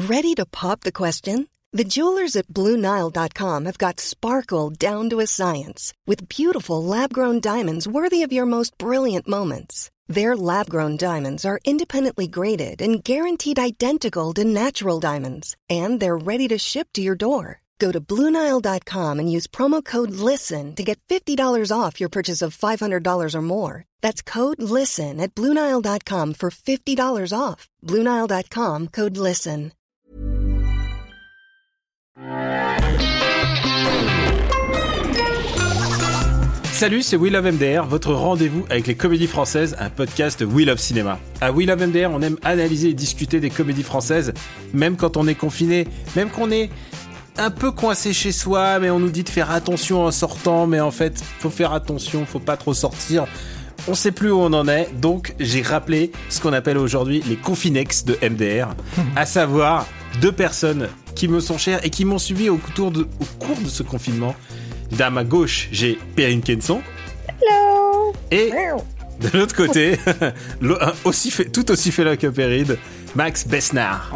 Ready to pop the question? The jewelers at BlueNile.com have got sparkle down to a science with beautiful lab-grown diamonds worthy of your most brilliant moments. Their lab-grown diamonds are independently graded and guaranteed identical to natural diamonds, and they're ready to ship to your door. Go to BlueNile.com and use promo code LISTEN to get $50 off your purchase of $500 or more. That's code LISTEN at BlueNile.com for $50 off. BlueNile.com, code LISTEN. Salut, c'est We Love MDR, votre rendez-vous avec les comédies françaises, un podcast We Love Cinéma. À We Love MDR, on aime analyser et discuter des comédies françaises, même quand on est confiné, même qu'on est un peu coincé chez soi, mais on nous dit de faire attention en sortant, mais en fait, faut faire attention, faut pas trop sortir. On sait plus où on en est, donc j'ai rappelé ce qu'on appelle aujourd'hui les confinex de MDR, à savoir 2 personnes qui me sont chères et qui m'ont suivi au cours de ce confinement. À ma gauche, j'ai Perrine Kenson. Hello. Et de l'autre côté, tout aussi félin que Perrine, Max Besnard.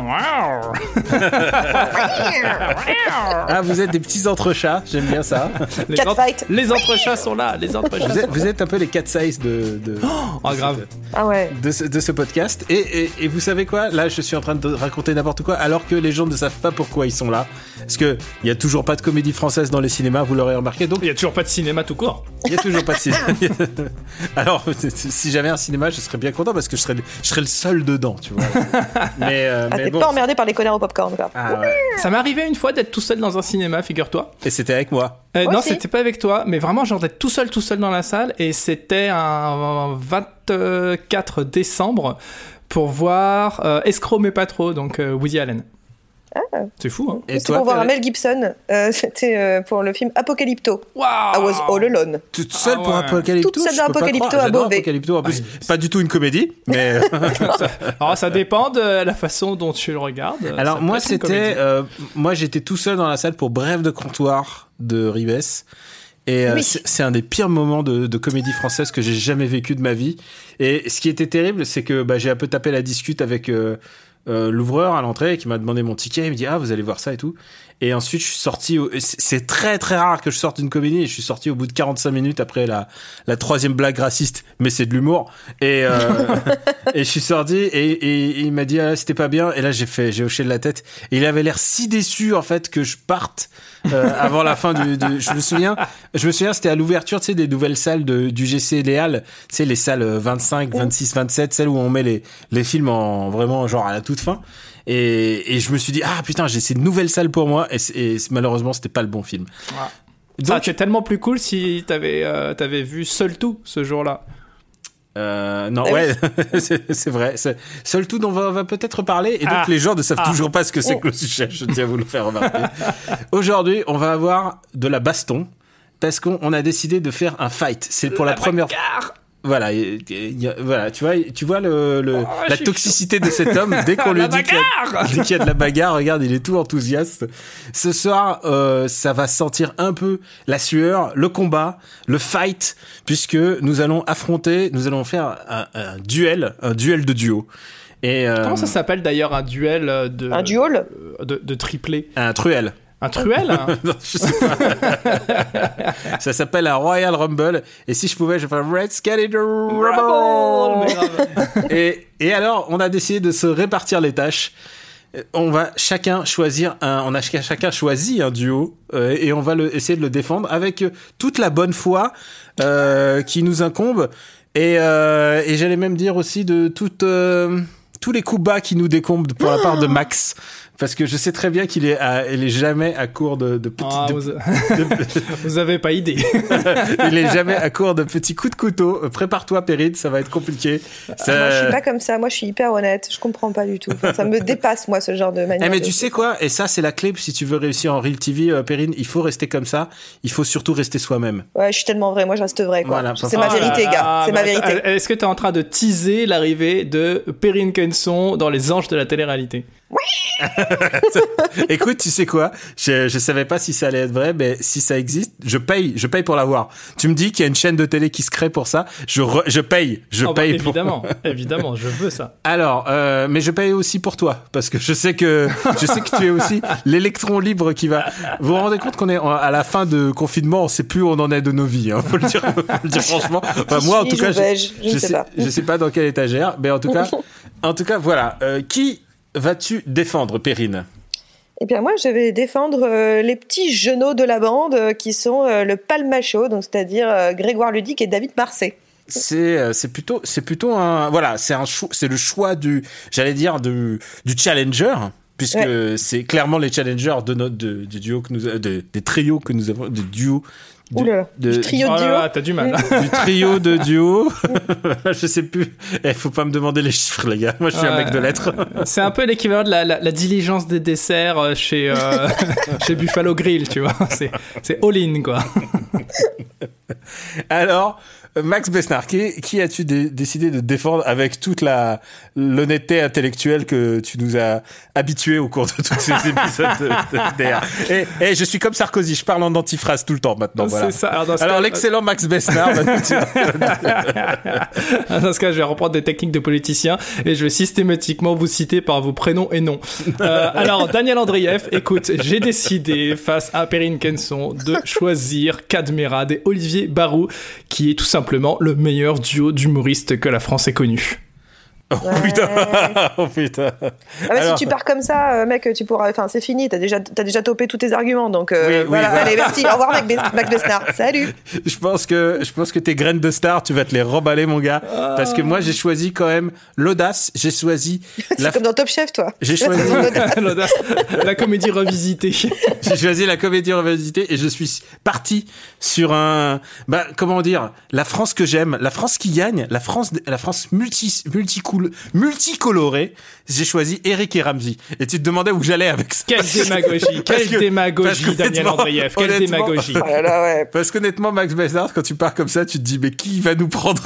Ah, vous êtes des petits entrechats, j'aime bien ça. Les entrechats sont là. Vous êtes un peu les cat size grave. de ce podcast. Et vous savez quoi ? Là, je suis en train de raconter n'importe quoi, alors que les gens ne savent pas pourquoi ils sont là. Parce que il y a toujours pas de comédie française dans les cinémas, vous l'aurez remarqué. Donc il y a toujours pas de cinéma tout court. Il y a toujours pas de cinéma. Alors, si j'avais un cinéma, je serais bien content parce que je serais le seul dedans, tu vois. Mais t'es pas emmerdé par les connards au popcorn, quoi. Ah ouais. Ça m'est arrivé une fois d'être tout seul dans un cinéma, figure-toi. Et c'était avec moi. Non, c'était pas avec toi, mais vraiment genre d'être tout seul dans la salle. Et c'était un 24 décembre pour voir Escroc mais pas trop, donc Woody Allen. Ah. C'est fou, hein. Et c'était pour voir Mel Gibson. C'était pour le film Apocalypto. Wow. I was all alone. Toute seule pour Apocalypto. Toute seule dans Apocalypto à Beauvais. Apocalypto, en plus, pas du tout une comédie, mais. Alors, ça dépend de la façon dont tu le regardes. Alors moi, moi j'étais tout seul dans la salle pour Bref de comptoir de Ribes. Et c'est un des pires moments de comédie française que j'ai jamais vécu de ma vie. Et ce qui était terrible, c'est que j'ai un peu tapé la discute avec l'ouvreur à l'entrée qui m'a demandé mon ticket. Il me dit vous allez voir ça et tout. Et ensuite je suis sorti c'est très très rare que je sorte d'une comédie, et je suis sorti au bout de 45 minutes après la 3e blague raciste, mais c'est de l'humour. Et je suis sorti et il m'a dit c'était pas bien. Et là j'ai hoché de la tête et il avait l'air si déçu en fait que je parte avant la fin je me souviens c'était à l'ouverture, tu sais, des nouvelles salles du GC Léal, tu sais, les salles 25, 26, 27, celles où on met les films en vraiment genre à la toute fin. Et je me suis dit putain, j'ai ces nouvelles salles pour moi, et malheureusement c'était pas le bon film. Donc, ça c'est tellement plus cool si t'avais vu Seul Tout ce jour-là. Non, c'est vrai. Seul Tout dont on va peut-être parler, et donc les gens ne savent toujours pas ce que c'est que le sujet, je tiens à vous le faire remarquer. Aujourd'hui, on va avoir de la baston, parce qu'on a décidé de faire un fight. C'est pour la première fois. Voilà, voilà, tu vois la toxicité de cet homme dès qu'on lui dit qu'il y a de la bagarre. Regarde, il est tout enthousiaste. Ce soir, ça va sentir un peu la sueur, le combat, le fight, puisque nous allons faire un duel de duo. Et comment ça s'appelle d'ailleurs un duel un duel de triplé? Un truel. Un truel? Non, je sais pas. Ça s'appelle un Royal Rumble. Et si je pouvais, je ferais Let's Get It Rumble. Et alors, on a décidé de se répartir les tâches. On va chacun choisir chacun choisi un duo et on va essayer de le défendre avec toute la bonne foi qui nous incombe. Et j'allais même dire aussi de tous les coups bas qui nous décombent pour la part de Max. Parce que je sais très bien qu'il est jamais à court de petits... Vous avez pas idée. Il est jamais à court de petits coups de couteau. Prépare-toi, Perrine, ça va être compliqué. Moi, je suis pas comme ça. Moi, je suis hyper honnête. Je comprends pas du tout. Enfin, ça me dépasse, moi, ce genre de manière. Mais tu sais quoi ? Et ça, c'est la clé. Si tu veux réussir en Real TV, Perrine, il faut rester comme ça. Il faut surtout rester soi-même. Ouais, je suis tellement vrai. Moi, je reste vrai, quoi. Voilà, c'est ma vérité, gars. C'est ma vérité. Est-ce que t'es en train de teaser l'arrivée de Perrine Kenson Kenson dans Les Anges de la télé-réalité. Écoute, tu sais quoi, je savais pas si ça allait être vrai, mais si ça existe, je paye pour l'avoir. Tu me dis qu'il y a une chaîne de télé qui se crée pour ça, je paye Évidemment, je veux ça. Alors, mais je paye aussi pour toi, parce que je sais que tu es aussi l'électron libre qui va. Vous vous rendez compte qu'on est à la fin de confinement, on sait plus où on en est de nos vies, hein, faut le dire franchement. Enfin, moi, en tout cas, je sais pas dans quelle étagère, mais en tout cas, voilà. Qui vas-tu défendre, Perrine ? Eh bien, moi, je vais défendre les petits genoux de la bande qui sont le palmacho, donc c'est-à-dire Grégoire Ludic et David Marsay. C'est plutôt un voilà, c'est le choix du challenger, puisque c'est clairement les challengers du duo que nous des trios que nous avons, de duo. Du trio de duo. T'as du mal. Du trio de duo. Je sais plus. Faut pas me demander les chiffres, les gars. Moi, je suis un mec de lettres. C'est un peu l'équivalent de la diligence des desserts chez Buffalo Grill, tu vois. C'est all-in, quoi. Alors, Max Besnard, qui as-tu décidé de défendre avec toute l'honnêteté intellectuelle que tu nous as habitués au cours de tous ces épisodes de DR. Et je suis comme Sarkozy, je parle en antiphrase tout le temps maintenant. Voilà. C'est ça. Alors l'excellent Max Besnard va nous dire... Dans ce cas, je vais reprendre des techniques de politicien et je vais systématiquement vous citer par vos prénoms et noms. Alors, Daniel Andreev, écoute, j'ai décidé, face à Perrine Kenson, de choisir Cadmerade et Olivier Barou, qui est tout simplement le meilleur duo d'humoristes que la France ait connu. Oh putain. Oh putain. Ah bah alors... Si tu pars comme ça, mec, tu pourras. Enfin, c'est fini. T'as déjà topé tous tes arguments. Donc voilà. Allez, merci. Au revoir, Max Besnard. Salut. Je pense que tes graines de star, tu vas te les remballer, mon gars. Parce que moi, j'ai choisi quand même l'audace. J'ai choisi. C'est comme dans Top Chef, toi. J'ai choisi l'audace. La comédie revisitée. J'ai choisi la comédie revisitée et je suis parti sur comment dire, la France que j'aime, la France qui gagne, la France multicoloré. J'ai choisi Eric et Ramzy. Et tu te demandais où j'allais avec ça. Quelle démagogie, Daniel Andreev. Quelle démagogie. Voilà, ouais. Parce qu'honnêtement, Max Besnard, quand tu pars comme ça, tu te dis, mais qui va nous prendre?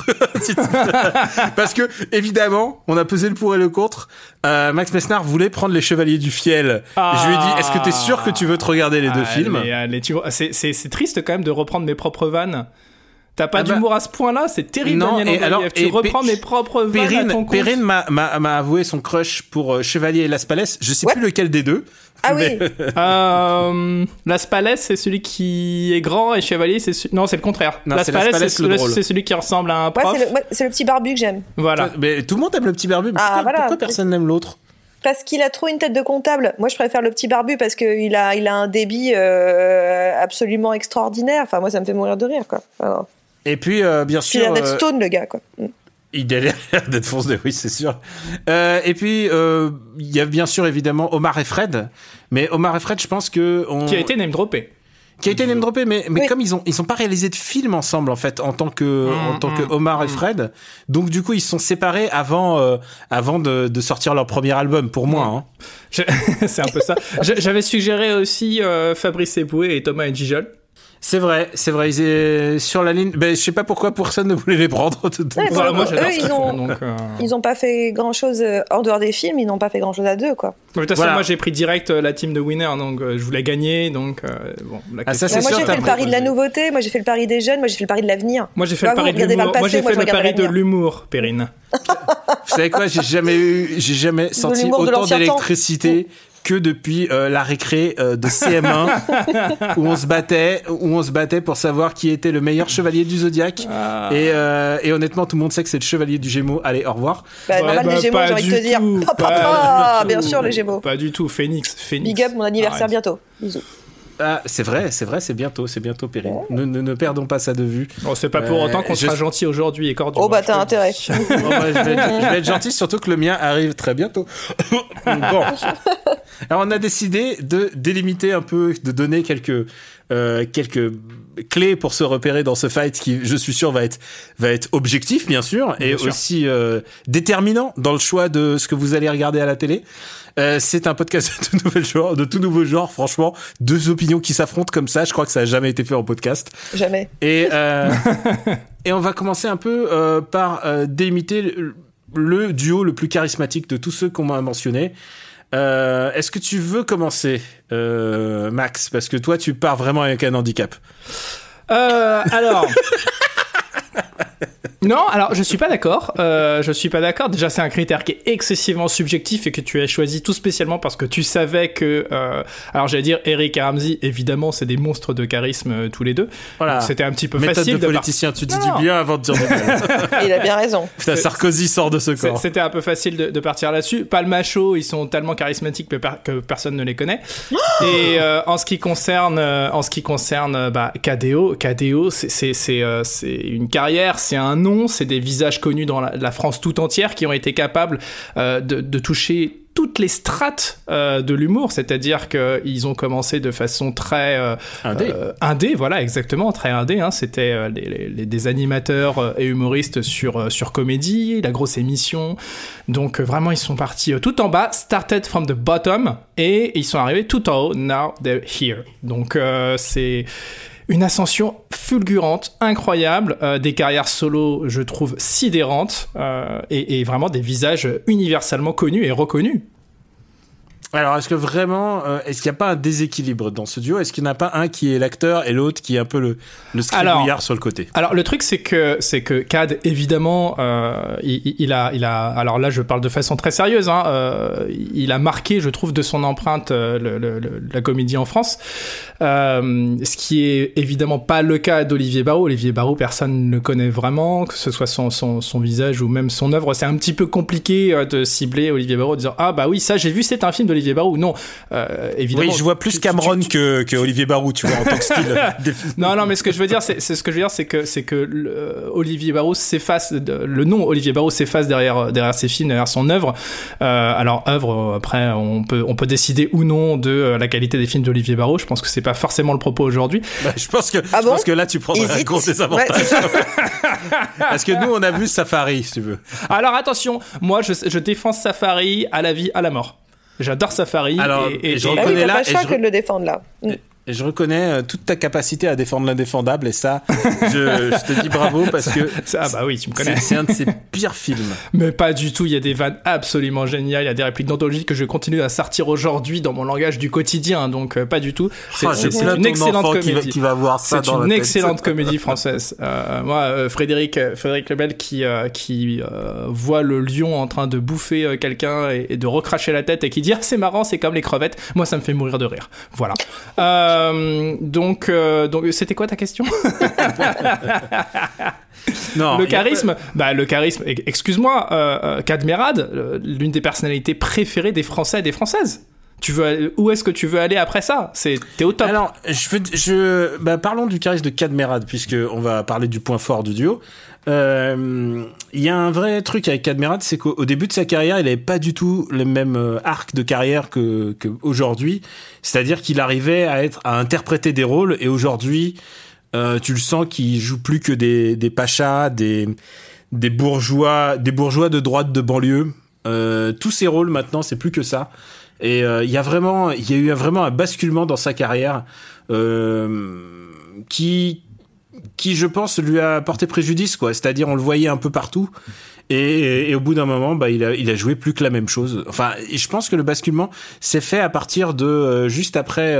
Parce que, évidemment, on a pesé le pour et le contre. Max Besnard voulait prendre Les Chevaliers du Fiel. Et je lui ai dit, est-ce que t'es sûr que tu veux te regarder les deux films? Allez, tu vois, c'est triste quand même de reprendre mes propres vannes. T'as pas d'humour à ce point-là, c'est terrible. Non, Daniel Andreev. Tu reprends mes propres vannes à ton compte. Perrine m'a avoué son crush pour Chevalier et Las Palais. Je sais plus lequel des deux. Ah oui. Las Palais, c'est celui qui est grand et Chevalier, non, c'est le contraire. Las Palais, c'est celui qui ressemble à un prof. C'est le petit barbu que j'aime. Voilà. Mais tout le monde aime le petit barbu. Pourquoi personne n'aime l'autre? Parce qu'il a trop une tête de comptable. Moi, je préfère le petit barbu parce qu'il a un débit absolument extraordinaire. Enfin, moi, ça me fait mourir de rire, quoi. Alors... Et puis, bien sûr... Il a l'air d'être stone, le gars, quoi. Il a l'air d'être foncé, oui, c'est sûr. Et puis, il y a bien sûr, évidemment, Omar et Fred. Mais Omar et Fred, je pense que... Qui a été name-droppé. Mais oui. Comme ils ont pas réalisé de film ensemble, en fait, en tant que Omar et Fred. Donc, du coup, ils se sont séparés avant de sortir leur premier album, pour moi, hein. C'est un peu ça. J'avais suggéré aussi Fabrice Eboué et Thomas et Gijol. C'est vrai, ils étaient sur la ligne. Ben, je sais pas pourquoi personne ne voulait les prendre. Voilà, moi, j'adore ils ont pas fait grand chose en dehors des films, ils n'ont pas fait grand chose à deux, quoi. De toute façon, moi, j'ai pris direct la team de winner, donc je voulais gagner, donc bon. Moi, j'ai fait le pari de la nouveauté, moi, j'ai fait le pari des jeunes, moi, j'ai fait le pari de l'avenir. Moi, j'ai fait le pari de l'humour. Moi, j'ai fait le pari de l'humour, Perrine. Vous savez quoi, j'ai jamais senti autant d'électricité que depuis la récré de CM1 où on se battait pour savoir qui était le meilleur chevalier du Zodiaque. Et honnêtement, tout le monde sait que c'est le chevalier du Gémeaux. Allez, au revoir. Normal, les Gémeaux, j'ai envie de te dire. Bien sûr, les Gémeaux. Pas du tout, Phoenix. Big up, mon anniversaire bientôt. Bisous. Ah, c'est vrai, c'est bientôt, Perrine. Ouais. Ne perdons pas ça de vue. Bon, c'est pas pour autant qu'on sera gentil aujourd'hui et cordial. Oh bah t'as intérêt. Je vais être gentil, surtout que le mien arrive très bientôt. Bon. Alors on a décidé de délimiter un peu, de donner quelques clés pour se repérer dans ce fight qui, je suis sûr, va être objectif, bien sûr, et aussi déterminant dans le choix de ce que vous allez regarder à la télé. C'est un podcast de tout nouveau genre, franchement. Deux opinions qui s'affrontent comme ça, je crois que ça a jamais été fait en podcast. Jamais. Et on va commencer un peu par délimiter le duo le plus charismatique de tous ceux qu'on m'a mentionné. Est-ce que tu veux commencer, Max? Parce que toi, tu pars vraiment avec un handicap. Alors... Non, alors je suis pas d'accord. Déjà, c'est un critère qui est excessivement subjectif et que tu as choisi tout spécialement parce que tu savais que. Alors j'allais dire Eric et Ramsey, évidemment, c'est des monstres de charisme tous les deux. Voilà. Donc, c'était un petit peu facile. Méthode de politicien, tu dis du bien avant de dire du mal. Il a bien raison. Putain, Sarkozy sort de ce corps. C'était un peu facile de partir là-dessus. Palmacho, ils sont tellement charismatiques que personne ne les connaît. Et en ce qui concerne KDO, c'est une carrière, c'est un nom. C'est des visages connus dans la France tout entière qui ont été capables de toucher toutes les strates de l'humour, c'est-à-dire qu'ils ont commencé de façon très indé, voilà, exactement, très indé, hein. C'était des animateurs et humoristes sur Comédie, la grosse émission, donc vraiment ils sont partis tout en bas, started from the bottom, et ils sont arrivés tout en haut, now they're here, donc c'est une ascension fulgurante, incroyable, des carrières solo, je trouve, sidérantes, et vraiment des visages universellement connus et reconnus. Alors, est-ce que vraiment, est-ce qu'il n'y a pas un déséquilibre dans ce duo? Est-ce qu'il n'y en a pas un qui est l'acteur et l'autre qui est un peu le scribouillard sur le côté? Alors, le truc, c'est que Cad, évidemment, il a, alors là, je parle de façon très sérieuse, hein, il a marqué, je trouve, de son empreinte, la comédie en France. Ce qui est évidemment pas le cas d'Olivier Barrault. Olivier Barrault, personne ne le connaît vraiment, que ce soit son visage ou même son œuvre. C'est un petit peu compliqué de cibler Olivier Barrault en disant, ah, bah oui, ça, j'ai vu, c'est un film d'Olivier Barrault. Non, évidemment. Oui, je vois plus Cameron que Olivier Barrault, tu vois, en tant que style. Non, mais ce que je veux dire, c'est que Olivier Barrault s'efface, le nom Olivier Barrault s'efface derrière ses films, derrière son œuvre. Alors, œuvre, après, on peut décider ou non de la qualité des films d'Olivier Barrault. Je pense que c'est pas forcément le propos aujourd'hui. Bah, je pense que là, tu prendrais un gros désavantage. Ouais, parce que nous, on a vu Safari, si tu veux. Alors, attention, moi, je défends Safari à la vie, à la mort. J'adore Safari. Alors, et je reconnais là. C'est pas que de le défendre là. Et je reconnais toute ta capacité à défendre l'indéfendable, et ça, je te dis bravo parce que. Ah bah oui, tu me connais. C'est un de ses pires films. Mais pas du tout. Il y a des vannes absolument géniales. Il y a des répliques d'anthologie que je continue à sortir aujourd'hui dans mon langage du quotidien. Donc pas du tout. C'est une excellente comédie. Qui va voir ça c'est une excellente comédie française. Moi, Frédéric Lebel qui voit le lion en train de bouffer quelqu'un et de recracher la tête et qui dit ah, c'est marrant, c'est comme les crevettes. Moi, ça me fait mourir de rire. Voilà. Donc c'était quoi ta question? Non, le charisme, excuse-moi, Cad Merad, l'une des personnalités préférées des Français et des Françaises. Où est-ce que tu veux aller après ça? T'es au top. Alors, parlons du charisme de Cad Merad, puisque on va parler du point fort du duo. Il y a un vrai truc avec Cad Merad, c'est qu'au début de sa carrière, il avait pas du tout le même arc de carrière que aujourd'hui. C'est-à-dire qu'il arrivait à interpréter des rôles, et aujourd'hui, tu le sens qu'il joue plus que des pachas, des bourgeois de droite de banlieue. Tous ses rôles maintenant, c'est plus que ça. Et il y a eu vraiment un basculement dans sa carrière qui je pense lui a porté préjudice, quoi. C'est-à-dire on le voyait un peu partout et au bout d'un moment il a joué plus que la même chose. Enfin, je pense que le basculement s'est fait à partir de juste après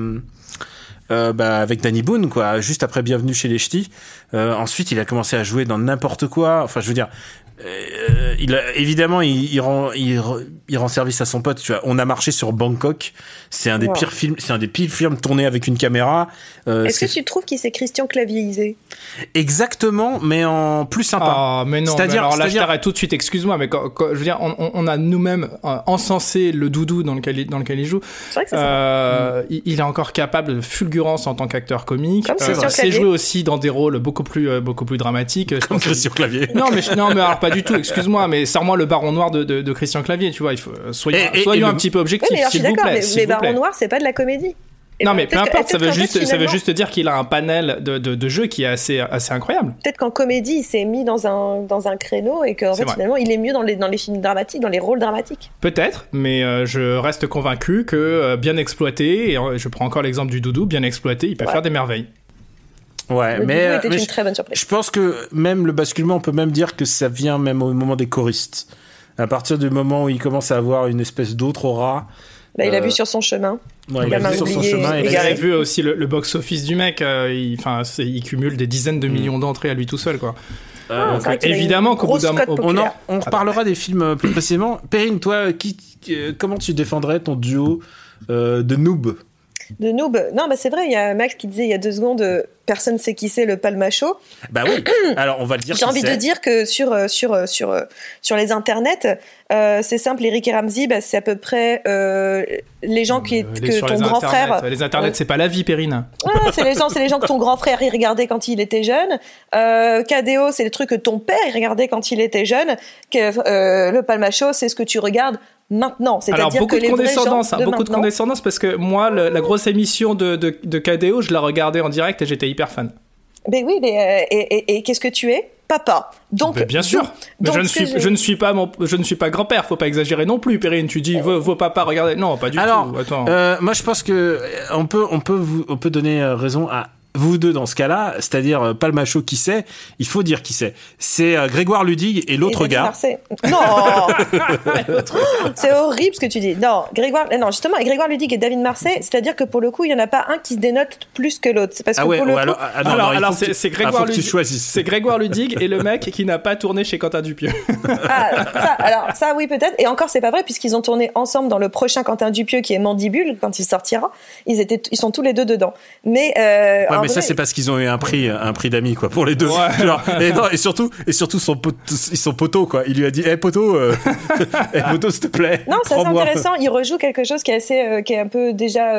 avec Danny Boone, quoi, juste après Bienvenue chez les Ch'tis. Ensuite il a commencé à jouer dans n'importe quoi. Enfin, je veux dire, il rend service à son pote, tu vois. On a marché sur Bangkok, c'est un des pires films tournés avec une caméra. Est-ce que tu trouves qu'il s'est Christian Clavierisé? Exactement, mais en plus sympa. Ah, mais non, alors là je t'arrête tout de suite, excuse-moi, mais quand je veux dire, on a nous-mêmes encensé le doudou dans lequel il joue. C'est vrai que c'est ça. Il est encore capable de fulgurance en tant qu'acteur comique. Il s'est joué aussi dans des rôles beaucoup plus dramatiques. Comme Christian Clavier. Non mais alors pas du tout, excuse-moi, mais sors-moi le Baron Noir de Christian Clavier, tu vois, il faut soyons un petit peu objectifs, oui, s'il vous plaît. Mais Baron Noir, c'est pas de la comédie. Non, mais peu importe, ça veut juste dire qu'il a un panel de jeux qui est assez incroyable. Peut-être qu'en comédie, il s'est mis dans un créneau et qu'en fait, finalement, il est mieux dans les films dramatiques, dans les rôles dramatiques. Peut-être, mais je reste convaincu que bien exploité, et je prends encore l'exemple du doudou, bien exploité, il peut faire des merveilles. Ouais, mais était une très bonne surprise. Je pense que même le basculement, on peut même dire que ça vient même au moment des choristes. À partir du moment où il commence à avoir une espèce d'autre aura. Il a vu sur son chemin. Ouais, il a vu sur son chemin. Il a vu aussi le box-office du mec. Il cumule des dizaines de millions d'entrées à lui tout seul, quoi. Évidemment qu'au bout d'un moment, on reparlera des films plus précisément. Perrine, toi, comment tu défendrais ton duo de noob? De noob. Non, c'est vrai, il y a Max qui disait il y a 2 secondes, personne ne sait qui c'est le palmacho. Bah oui, alors on va le dire. J'ai envie de dire que sur les internets, c'est simple, Eric et Ramsey, c'est à peu près les gens que ton grand frère... Les internets, c'est pas la vie, Perrine. C'est les gens que ton grand frère il regardait quand il était jeune. KDO, c'est les trucs que ton père il regardait quand il était jeune. Le palmacho, c'est ce que tu regardes maintenant, c'est-à-dire que les vrais gens beaucoup de condescendance parce que moi la grosse émission de KDO, je la regardais en direct et j'étais hyper fan. Mais oui, et qu'est-ce que tu es? Papa. Donc bien sûr. Mais je ne suis pas grand-père, faut pas exagérer non plus, Perrine. Tu dis vos papas, regardez. Non, pas du tout. Attends. Moi je pense que on peut donner raison à vous deux dans ce cas-là, c'est-à-dire Palmacho qui c'est, il faut dire qui c'est. C'est Grégoire Ludig et l'autre gars. Non. C'est horrible ce que tu dis. Non, justement, Grégoire Ludig et David Marsay, c'est-à-dire que pour le coup, il y en a pas un qui se dénote plus que l'autre. C'est parce que c'est Grégoire Ludig. C'est Grégoire Ludig et le mec qui n'a pas tourné chez Quentin Dupieux. Ça oui peut-être. Et encore c'est pas vrai puisqu'ils ont tourné ensemble dans le prochain Quentin Dupieux qui est Mandibule quand il sortira. Ils sont tous les deux dedans. Mais mais ça, c'est parce qu'ils ont eu un prix d'amis, quoi, pour les deux. Ouais. Genre, et surtout, ils sont potos, quoi. Il lui a dit, poteau, poteau, s'il te plaît. Non, ça c'est intéressant. Il rejoue quelque chose qui est un peu déjà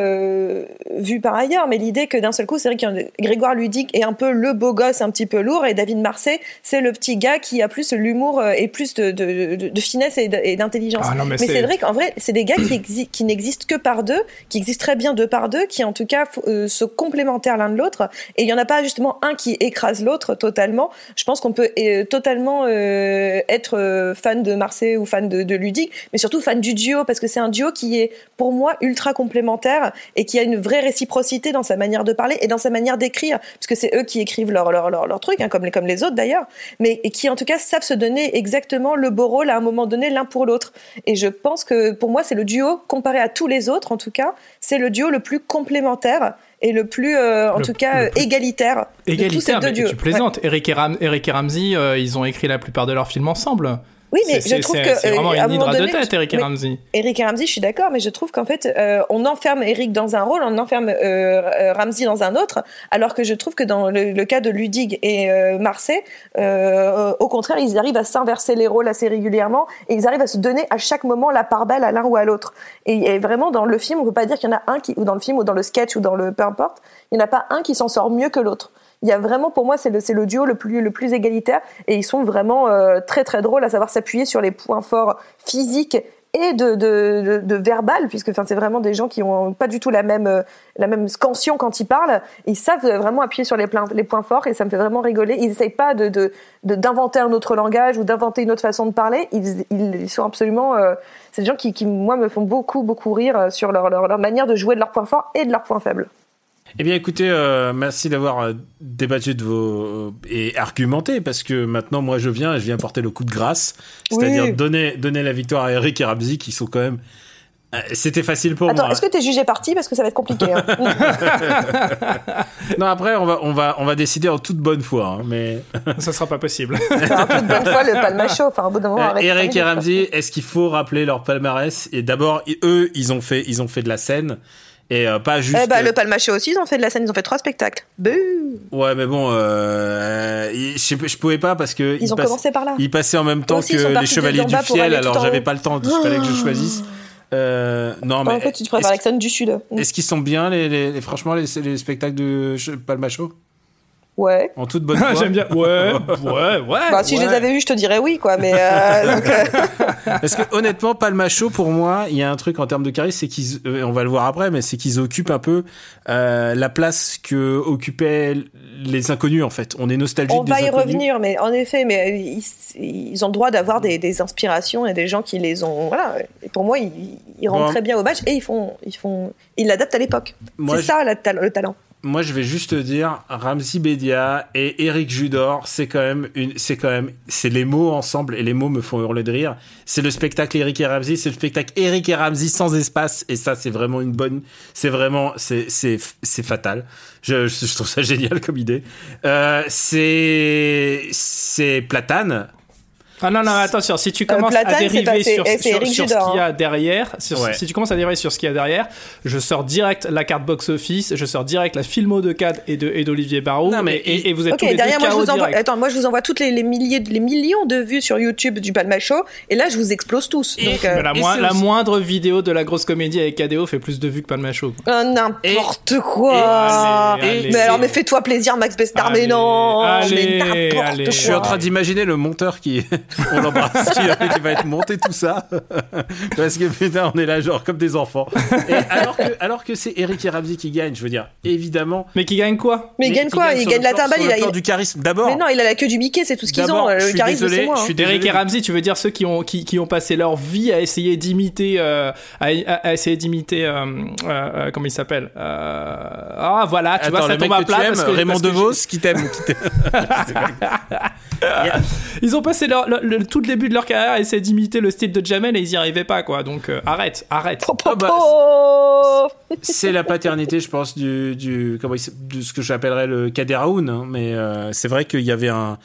vu par ailleurs. Mais l'idée que d'un seul coup, c'est vrai que Grégoire Ludig est un peu le beau gosse, un petit peu lourd, et David Marsay, c'est le petit gars qui a plus l'humour et plus de finesse et d'intelligence. Mais c'est vrai qu'en vrai, c'est des gars qui n'existent que par deux, qui existent très bien deux par deux, qui en tout cas se complémentaires l'un de l'autre. Et il n'y en a pas justement un qui écrase l'autre totalement. Je pense qu'on peut totalement être fan de Marsay ou fan de Ludig, mais surtout fan du duo, parce que c'est un duo qui est pour moi ultra complémentaire et qui a une vraie réciprocité dans sa manière de parler et dans sa manière d'écrire, parce que c'est eux qui écrivent leur truc, hein, comme les autres d'ailleurs, mais et qui en tout cas savent se donner exactement le beau rôle à un moment donné l'un pour l'autre. Et je pense que pour moi c'est le duo, comparé à tous les autres en tout cas, c'est le duo le plus complémentaire et le plus, égalitaire. Égalitaire, mais tu plaisantes. Ouais. Eric et Ramsey, ils ont écrit la plupart de leurs films ensemble. Oui, mais je trouve que c'est vraiment une hydre de tête, Eric et Ramsey. Eric et Ramsey, je suis d'accord, mais je trouve qu'en fait, on enferme Eric dans un rôle, on enferme Ramsey dans un autre, alors que je trouve que dans le cas de Ludig et Marsay, au contraire, ils arrivent à s'inverser les rôles assez régulièrement et ils arrivent à se donner à chaque moment la part belle à l'un ou à l'autre. Et vraiment, dans le film, on peut pas dire qu'il y en a un ou dans le film ou dans le sketch ou dans le peu importe, il n'y en a pas un qui s'en sort mieux que l'autre. Il y a vraiment, pour moi, c'est le duo le plus égalitaire et ils sont vraiment très très drôles à savoir s'appuyer sur les points forts physiques et de verbal, puisque c'est vraiment des gens qui ont pas du tout la même scansion quand ils parlent. Ils savent vraiment appuyer sur les points forts et ça me fait vraiment rigoler. Ils essayent pas d'inventer un autre langage ou d'inventer une autre façon de parler. Ils sont absolument, c'est des gens qui moi me font beaucoup beaucoup rire sur leur manière de jouer de leurs points forts et de leurs points faibles. Eh bien, écoutez, merci d'avoir débattu de vos et argumenté, parce que maintenant, moi, je viens porter le coup de grâce, c'est-à-dire donner la victoire à Eric et Ramsey, qui sont quand même. C'était facile pour moi. Attends, est-ce que t'es jugé parti parce que ça va être compliqué, hein. Non, après, on va décider en toute bonne foi, hein, mais ça sera pas possible. En toute bonne foi, le palmacho. Enfin, au bout d'un moment, Eric et Ramsey, est-ce qu'il faut rappeler leur palmarès? Et d'abord, eux, ils ont fait de la scène. Et pas juste. Le palmacho aussi, ils ont fait de la scène, ils ont fait 3 spectacles. Bouh. Ouais, mais bon, je pouvais pas parce que ils ont commencé par là. Ils passaient en même temps que les Chevaliers du Fiel, alors j'avais pas le temps, il fallait que je choisisse. Non, mais en fait, tu te préfères l'accent du Sud. Est-ce qu'ils sont bien franchement les spectacles de Palmacho? Ouais. En toute bonne foi. J'aime bien. Ouais. Bah, si je les avais vus, je te dirais oui, quoi. Mais Parce que honnêtement, Palmacho, pour moi, il y a un truc en termes de charisme, c'est qu'ils, on va le voir après, mais c'est qu'ils occupent un peu la place que occupaient les inconnus, en fait. On est nostalgique des inconnus. On va y revenir, mais en effet, mais ils ont le droit d'avoir des inspirations et des gens qui les ont. Voilà. Et pour moi, ils rentrent très bien au match et ils l'adaptent à l'époque. C'est ça le talent. moi, je vais juste te dire, Ramzy Bedia et Éric Judor, c'est les mots ensemble, et les mots me font hurler de rire. C'est le spectacle Éric et Ramzy, c'est le spectacle Éric et Ramzy sans espace, et ça, c'est vraiment c'est fatal. Je trouve ça génial comme idée. C'est Platane. Ah non, attention, si tu commences Platane, à dériver sur ce qu'il y a derrière, si tu commences à dériver sur ce qu'il y a derrière, je sors direct la carte box-office, je sors direct la filmo de Cad et d'Olivier Barraud, et vous êtes tous les deux KO direct. Moi je vous envoie toutes les millions de vues sur YouTube du Palma Show, et là je vous explose tous. Donc, la moindre vidéo de la grosse comédie avec KDO fait plus de vues que Palma Show. N'importe quoi. Mais fais-toi plaisir, Max Bestard, mais non. Allez. Je suis en train d'imaginer le monteur on l'embrasse, qui va être monté tout ça. Parce que putain, on est là genre comme des enfants. Et alors que c'est Éric et Ramzy qui gagne, je veux dire, évidemment. Mais qui gagne quoi? Il gagne la timbale, il a du charisme d'abord. Mais non, il a la queue du Mickey, c'est tout ce qu'ils ont. Le charisme, c'est moi. Éric et Ramzy, tu veux dire ceux qui ont passé leur vie à essayer d'imiter comment il s'appelle voilà, tu vois, ça tombe à plat parce que Raymond DeVos qui t'aime. Ils ont passé tout le début de leur carrière à essayer d'imiter le style de Jamel et ils y arrivaient pas, quoi. Donc arrête. C'est la paternité, je pense, de ce que j'appellerais le Kader Aoun, hein, mais c'est vrai qu'il y avait un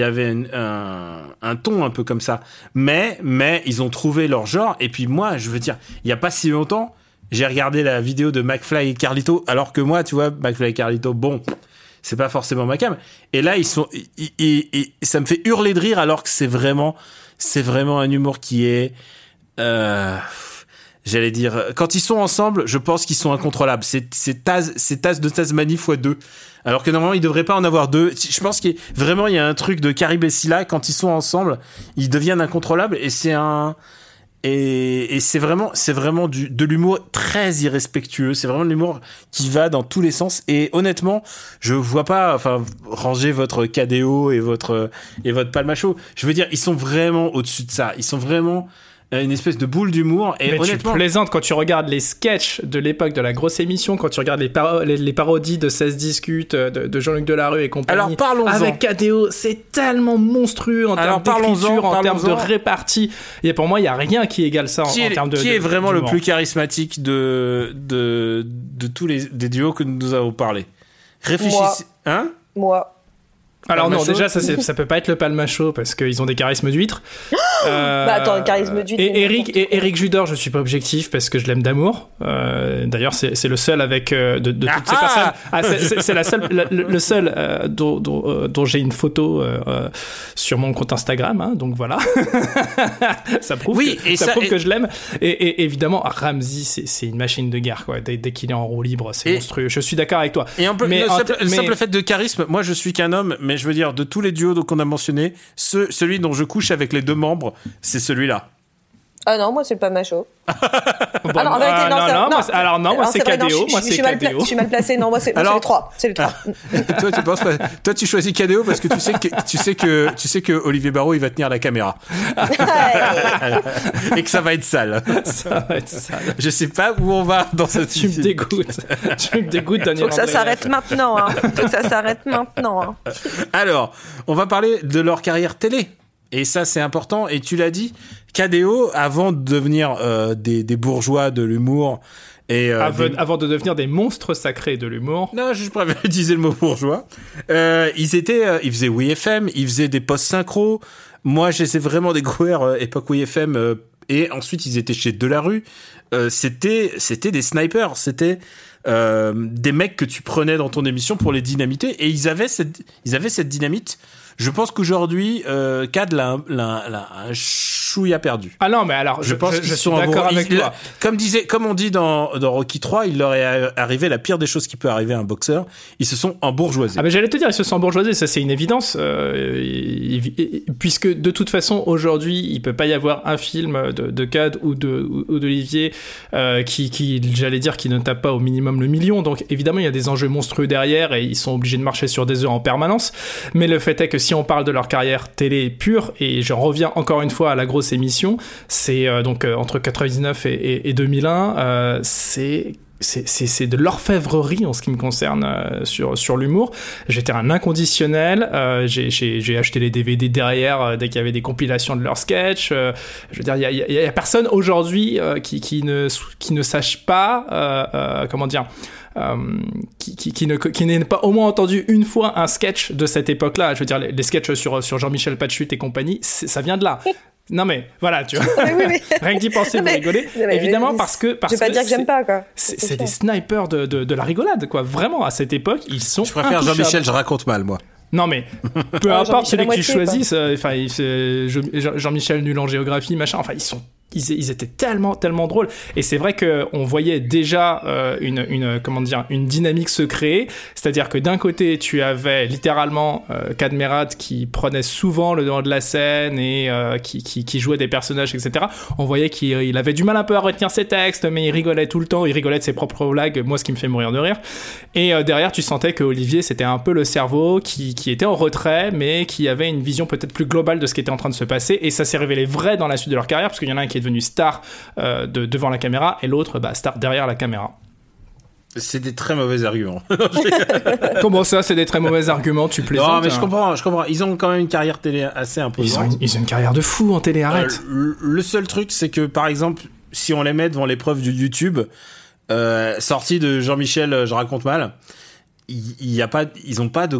ton un peu comme ça. Mais ils ont trouvé leur genre. Et puis moi, je veux dire, il y a pas si longtemps, j'ai regardé la vidéo de McFly et Carlito, alors que moi, tu vois, McFly et Carlito, bon, c'est pas forcément ma cam. Et là, ça me fait hurler de rire, alors que c'est vraiment un humour qui est, j'allais dire, quand ils sont ensemble, je pense qu'ils sont incontrôlables. C'est Taz de Tasmanie x2. Alors que normalement, ils devraient pas en avoir deux. Je pense qu'il y a un truc de Carib et Scylla, quand ils sont ensemble, ils deviennent incontrôlables, et c'est vraiment de l'humour très irrespectueux. C'est vraiment de l'humour qui va dans tous les sens. Et honnêtement, je vois pas, ranger votre KDO et votre Palma Show. Je veux dire, ils sont vraiment au-dessus de ça. Ils sont vraiment une espèce de boule d'humour. Et mais honnêtement, tu plaisantes quand tu regardes les sketchs de l'époque de la grosse émission, quand tu regardes les parodies de 16 discutes de Jean-Luc Delarue et compagnie. Alors parlons-en. Avec KDO, c'est tellement monstrueux en termes d'écriture, en termes de répartie. Et pour moi, il y a rien qui égale ça en termes de. Qui est vraiment le plus charismatique de tous des duos que nous avons parlé? Réfléchissez. Moi. Alors non, déjà ça peut pas être le Palma Show parce qu'ils ont des charismes d'huître. Attends, le charisme d'huître. Et Éric Judor, je suis pas objectif parce que je l'aime d'amour. D'ailleurs, c'est le seul avec de toutes ces personnes. C'est le seul dont j'ai une photo sur mon compte Instagram. Hein, donc voilà, ça prouve que je l'aime. Et évidemment, Ramzy, c'est une machine de guerre, quoi. Dès qu'il est en roue libre, c'est monstrueux. Je suis d'accord avec toi. Et un peu, le simple fait de charisme. Moi, je suis qu'un homme, mais je veux dire, de tous les duos qu'on a mentionnés, celui dont je couche avec les deux membres, c'est celui-là. Ah non, moi c'est le Palma Show. Alors moi c'est KDO, moi c'est KDO. Je suis mal placé. Non, moi c'est les trois. C'est les trois. Toi tu penses pas, toi tu choisis KDO parce que tu sais que Olivier Barraud il va tenir la caméra. Et que ça va être sale. Ça va être sale. Je sais pas où on va dans cette Tu me dégoûtes, Daniel. Faut que ça s'arrête maintenant. Alors, on va parler de leur carrière télé. Et ça, c'est important. Et tu l'as dit, KDO, avant de devenir des bourgeois de l'humour... Avant de devenir des monstres sacrés de l'humour... Non, je préfère utiliser le mot bourgeois. Ils faisaient WeFM, ils faisaient des post-synchro. Moi, j'essaie vraiment découvrir époque WeFM. Et ensuite, ils étaient chez Delarue. C'était des snipers. C'était... des mecs que tu prenais dans ton émission pour les dynamiter. Et ils avaient cette dynamite... Je pense qu'aujourd'hui, Cad l'a un chouïa perdu. Ah non, mais alors, je suis d'accord avec toi. Comme on dit dans Rocky 3, il leur est arrivé la pire des choses qui peut arriver à un boxeur. Ils se sont embourgeoisés. Ah, mais j'allais te dire, ils se sont embourgeoisés, ça c'est une évidence. Puisque de toute façon, aujourd'hui, il peut pas y avoir un film de Cad ou d'Olivier qui, j'allais dire, qui ne tape pas au minimum le million. Donc évidemment, il y a des enjeux monstrueux derrière et ils sont obligés de marcher sur des œufs en permanence. Mais le fait est que si on parle de leur carrière télé pure, et je reviens encore une fois à la grosse émission, c'est donc entre 99 et 2001, c'est c'est de l'orfèvrerie en ce qui me concerne sur l'humour. J'étais un inconditionnel. J'ai acheté les DVD derrière dès qu'il y avait des compilations de leurs sketchs. Je veux dire, il y a personne aujourd'hui qui ne sache pas comment dire. Qui n'ait pas au moins entendu une fois un sketch de cette époque-là. Je veux dire, les sketchs sur Jean-Michel Pachut et compagnie, ça vient de là. Non mais voilà, tu vois. Oui. Rien que d'y penser, vous rigolez. Évidemment parce que je vais pas dire que j'aime pas, quoi. C'est des snipers de la rigolade, quoi. Vraiment, à cette époque, ils sont. Je préfère Jean-Michel, je raconte mal, moi. Non mais peu importe celui que tu choisisses. Enfin, Jean-Michel nul en géographie, machin. Enfin, ils étaient tellement drôles, et c'est vrai que on voyait déjà une dynamique se créer, c'est-à-dire que d'un côté tu avais littéralement Cadmerat qui prenait souvent le devant de la scène et qui jouait des personnages, etc. On voyait qu'il avait du mal un peu à retenir ses textes, mais il rigolait tout le temps, il rigolait de ses propres blagues, moi ce qui me fait mourir de rire. Et derrière tu sentais que Olivier c'était un peu le cerveau qui était en retrait, mais qui avait une vision peut-être plus globale de ce qui était en train de se passer, et ça s'est révélé vrai dans la suite de leur carrière, parce qu'il y en a un qui est devenu star devant la caméra et l'autre star derrière la caméra. C'est des très mauvais arguments. Comment ça, c'est des très mauvais arguments? Tu plaisantes? Non, mais je comprends. Ils ont quand même une carrière télé assez imposante. Ils ont une carrière de fou en télé, arrête. Le seul truc, c'est que par exemple, si on les met devant l'épreuve du YouTube, sortie de Jean-Michel, je raconte mal, ils ont pas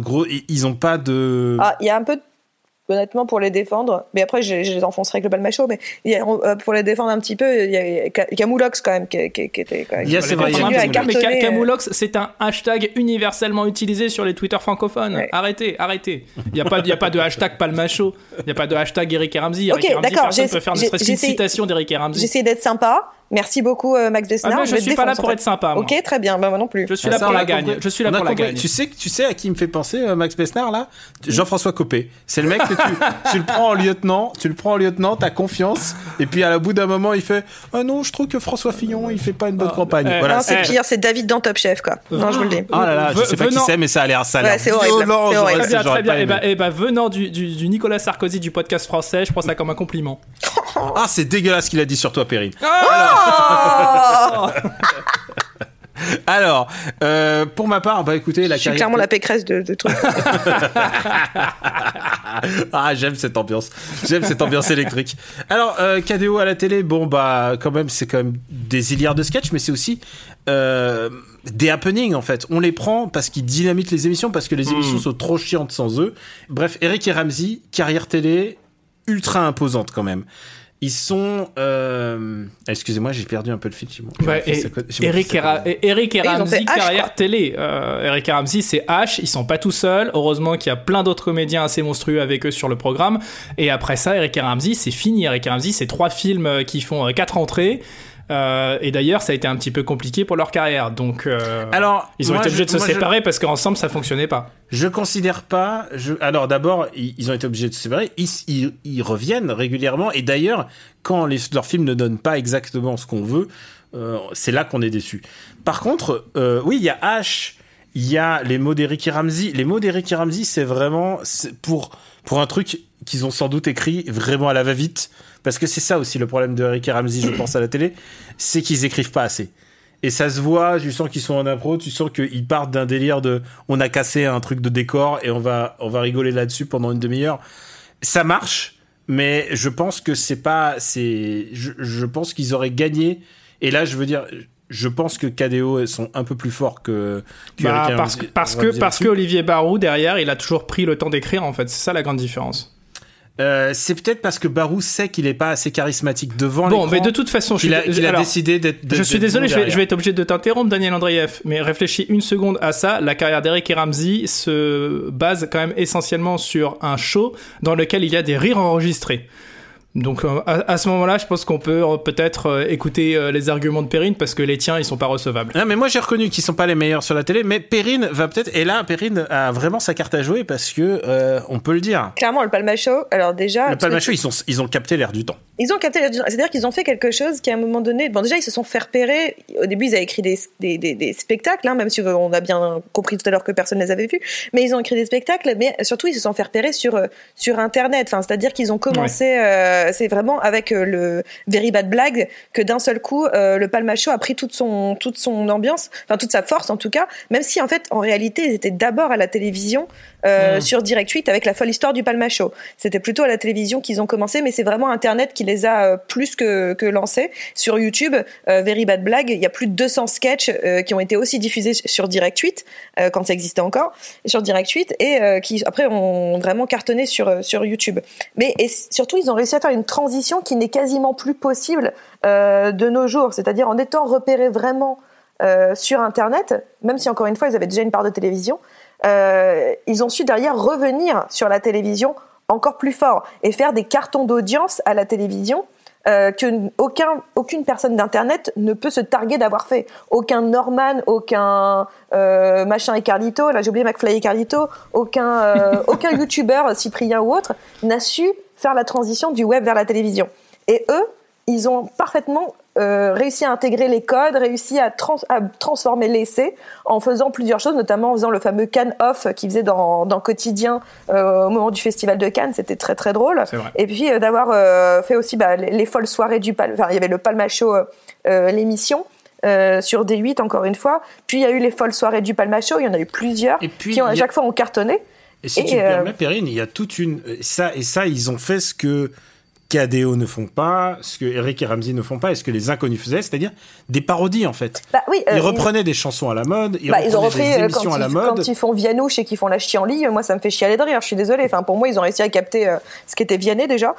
de. Ah, il y a un peu honnêtement, pour les défendre, mais après je les enfoncerai avec le balmacho, mais pour les défendre un petit peu, il y a Camoulox quand même qui était quand même. C'est vrai, mais Camoulox, c'est un hashtag universellement utilisé sur les Twitter francophones. Ouais. Arrêtez. Il y a pas de hashtag palmacho, il y a pas de hashtag Eric et Ramsey. Ok, d'accord. Personne peut faire ne serait-ce qu'une citation d'Eric et Ramsey. J'essaie d'être sympa. Merci beaucoup Max Besnard. Je suis pas là pour être sympa. Moi. Ok, très bien. Moi non plus. Je suis là pour la gagne. Je suis là pour la gagne. Tu sais à qui il me fait penser Max Besnard là? Jean-François Copé. C'est le mec que tu le prends en lieutenant, t'as confiance, et puis à bout d'un moment il fait non, je trouve que François Fillon il fait pas une bonne campagne. Voilà. Non, c'est pire, c'est David dans Top Chef quoi. Non, je vous le dis. Oh là là, je sais pas qui c'est, mais ça a l'air c'est violent. Très bien. Venant du Nicolas Sarkozy du podcast français, je prends ça comme un compliment. Ah, c'est dégueulasse ce qu'il a dit sur toi, Perrine. Alors, pour ma part, écoutez, je suis clairement la Pécresse de trucs. J'aime cette ambiance électrique. Alors, KDO à la télé, quand même, c'est quand même des milliards de sketchs, mais c'est aussi des happenings en fait. On les prend parce qu'ils dynamitent les émissions, parce que les émissions sont trop chiantes sans eux. Bref, Eric et Ramsey, carrière télé ultra imposante quand même. Ils sont... Excusez-moi, j'ai perdu un peu le fil. Eric et Ramsey, carrière télé. Eric et Ramsey, c'est H. Ils sont pas tout seuls. Heureusement qu'il y a plein d'autres comédiens assez monstrueux avec eux sur le programme. Et après ça, Eric et Ramsey, c'est fini. Eric et Ramsey, c'est 3 films qui font 4 entrées. Et d'ailleurs, ça a été un petit peu compliqué pour leur carrière. Donc, alors, ils ont été obligés de se séparer parce qu'ensemble, ça fonctionnait pas. Je considère pas. Alors, d'abord, ils ont été obligés de se séparer. Ils reviennent régulièrement. Et d'ailleurs, quand leurs films ne donnent pas exactement ce qu'on veut, c'est là qu'on est déçu. Par contre, oui, il y a H. Il y a les mots d'Eric et Ramsey. Les mots d'Eric et Ramsey, c'est vraiment pour un truc qu'ils ont sans doute écrit vraiment à la va-vite. Parce que c'est ça aussi le problème de Eric et Ramsey, je pense, à la télé, c'est qu'ils écrivent pas assez. Et ça se voit, tu sens qu'ils sont en impro, tu sens qu'ils partent d'un délire de on a cassé un truc de décor et on va rigoler là-dessus pendant une demi-heure. Ça marche, mais je pense que je pense qu'ils auraient gagné. Et là, je veux dire, je pense que KDO sont un peu plus forts que parce que Olivier Barou derrière, il a toujours pris le temps d'écrire en fait. C'est ça la grande différence. C'est peut-être parce que Barou sait qu'il est pas assez charismatique devant l'écran. Bon, mais de toute façon, il a décidé d'être. Je suis désolé, je vais être obligé de t'interrompre, Daniel Andreev, mais réfléchis une seconde à ça. La carrière d'Eric et Ramsey se base quand même essentiellement sur un show dans lequel il y a des rires enregistrés. Donc à ce moment-là, je pense qu'on peut peut-être écouter les arguments de Perrine parce que les tiens ils sont pas recevables. Non mais moi j'ai reconnu qu'ils sont pas les meilleurs sur la télé, mais Perrine va peut-être, et là Perrine a vraiment sa carte à jouer parce que on peut le dire. Clairement le Palmacho, alors déjà le Palmacho ils ont capté l'air du temps. Ils ont capté l'air du temps, c'est-à-dire qu'ils ont fait quelque chose qui à un moment donné, bon déjà ils se sont fait repérer. Au début ils avaient écrit des spectacles, même si on a bien compris tout à l'heure que personne ne les avait vus, mais ils ont écrit des spectacles, mais surtout ils se sont fait repérer sur internet, enfin c'est-à-dire qu'ils ont commencé c'est vraiment avec le Very Bad Blague que d'un seul coup, le Palma Show a pris toute son ambiance, enfin toute sa force en tout cas, même si en fait, en réalité, ils étaient d'abord à la télévision sur Direct 8 avec la folle histoire du Palma Show. C'était plutôt à la télévision qu'ils ont commencé, mais c'est vraiment Internet qui les a plus que lancés. Sur YouTube, Very Bad Blague, il y a plus de 200 sketchs qui ont été aussi diffusés sur Direct 8, quand ça existait encore, sur Direct 8, et qui après ont vraiment cartonné sur YouTube. Mais et surtout, ils ont réussi à faire une transition qui n'est quasiment plus possible de nos jours, c'est-à-dire en étant repérés vraiment sur Internet, même si encore une fois, ils avaient déjà une part de télévision, ils ont su derrière revenir sur la télévision encore plus fort et faire des cartons d'audience à la télévision aucune personne d'Internet ne peut se targuer d'avoir fait. Aucun Norman, aucun machin et Carlito, là j'ai oublié McFly et Carlito, aucun YouTuber, Cyprien ou autre, n'a su faire la transition du web vers la télévision. Et eux, ils ont parfaitement réussi à intégrer les codes, réussi à transformer l'essai en faisant plusieurs choses, notamment en faisant le fameux Cannes Off qu'ils faisaient dans Quotidien au moment du festival de Cannes, c'était très très drôle. Et puis d'avoir fait aussi les folles soirées du Palma, enfin il y avait le Palma Show, l'émission sur D8 encore une fois, puis il y a eu les folles soirées du Palma Show, il y en a eu plusieurs qui à chaque fois ont cartonné. Et si tu me permets, Perrine, il y a toute une ça ils ont fait ce que KDO ne font pas, ce que Eric et Ramzy ne font pas, et ce que les Inconnus faisaient, c'est-à-dire des parodies en fait. Ils reprenaient des chansons à la mode, ils ont repris des émissions à la mode. Quand ils font Viannouche et qu'ils font la chienlit, moi ça me fait chialer de rire, je suis désolée. Enfin, pour moi, ils ont réussi à capter ce qu'était Vianney déjà.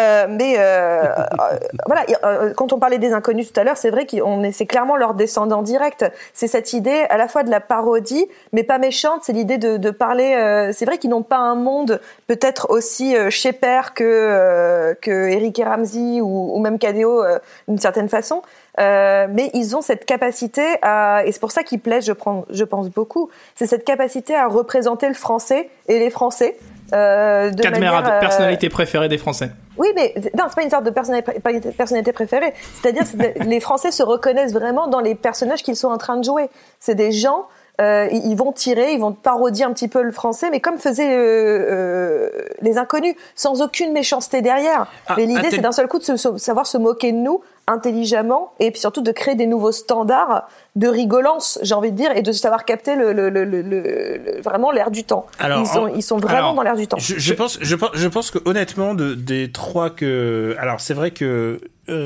Quand on parlait des Inconnus tout à l'heure, c'est vrai c'est clairement leur descendant direct. C'est cette idée à la fois de la parodie, mais pas méchante, c'est l'idée de parler... c'est vrai qu'ils n'ont pas un monde peut-être aussi père que Eric et Ramzy ou même KDO d'une certaine façon, mais ils ont cette capacité et c'est pour ça qu'ils plaisent, je pense beaucoup, c'est cette capacité à représenter le français et les Français de manière... personnalité préférée des Français. Oui, mais non, c'est pas une sorte de personnalité préférée, c'est-à-dire les Français se reconnaissent vraiment dans les personnages qu'ils sont en train de jouer. C'est des gens... ils vont tirer, ils vont parodier un petit peu le français, mais comme faisaient les Inconnus, sans aucune méchanceté derrière. Mais l'idée, c'est d'un seul coup de savoir se moquer de nous intelligemment, et puis surtout de créer des nouveaux standards de rigolance, j'ai envie de dire, et de savoir capter vraiment l'air du temps. Alors, ils sont vraiment dans l'air du temps. Je pense que honnêtement, des trois alors c'est vrai que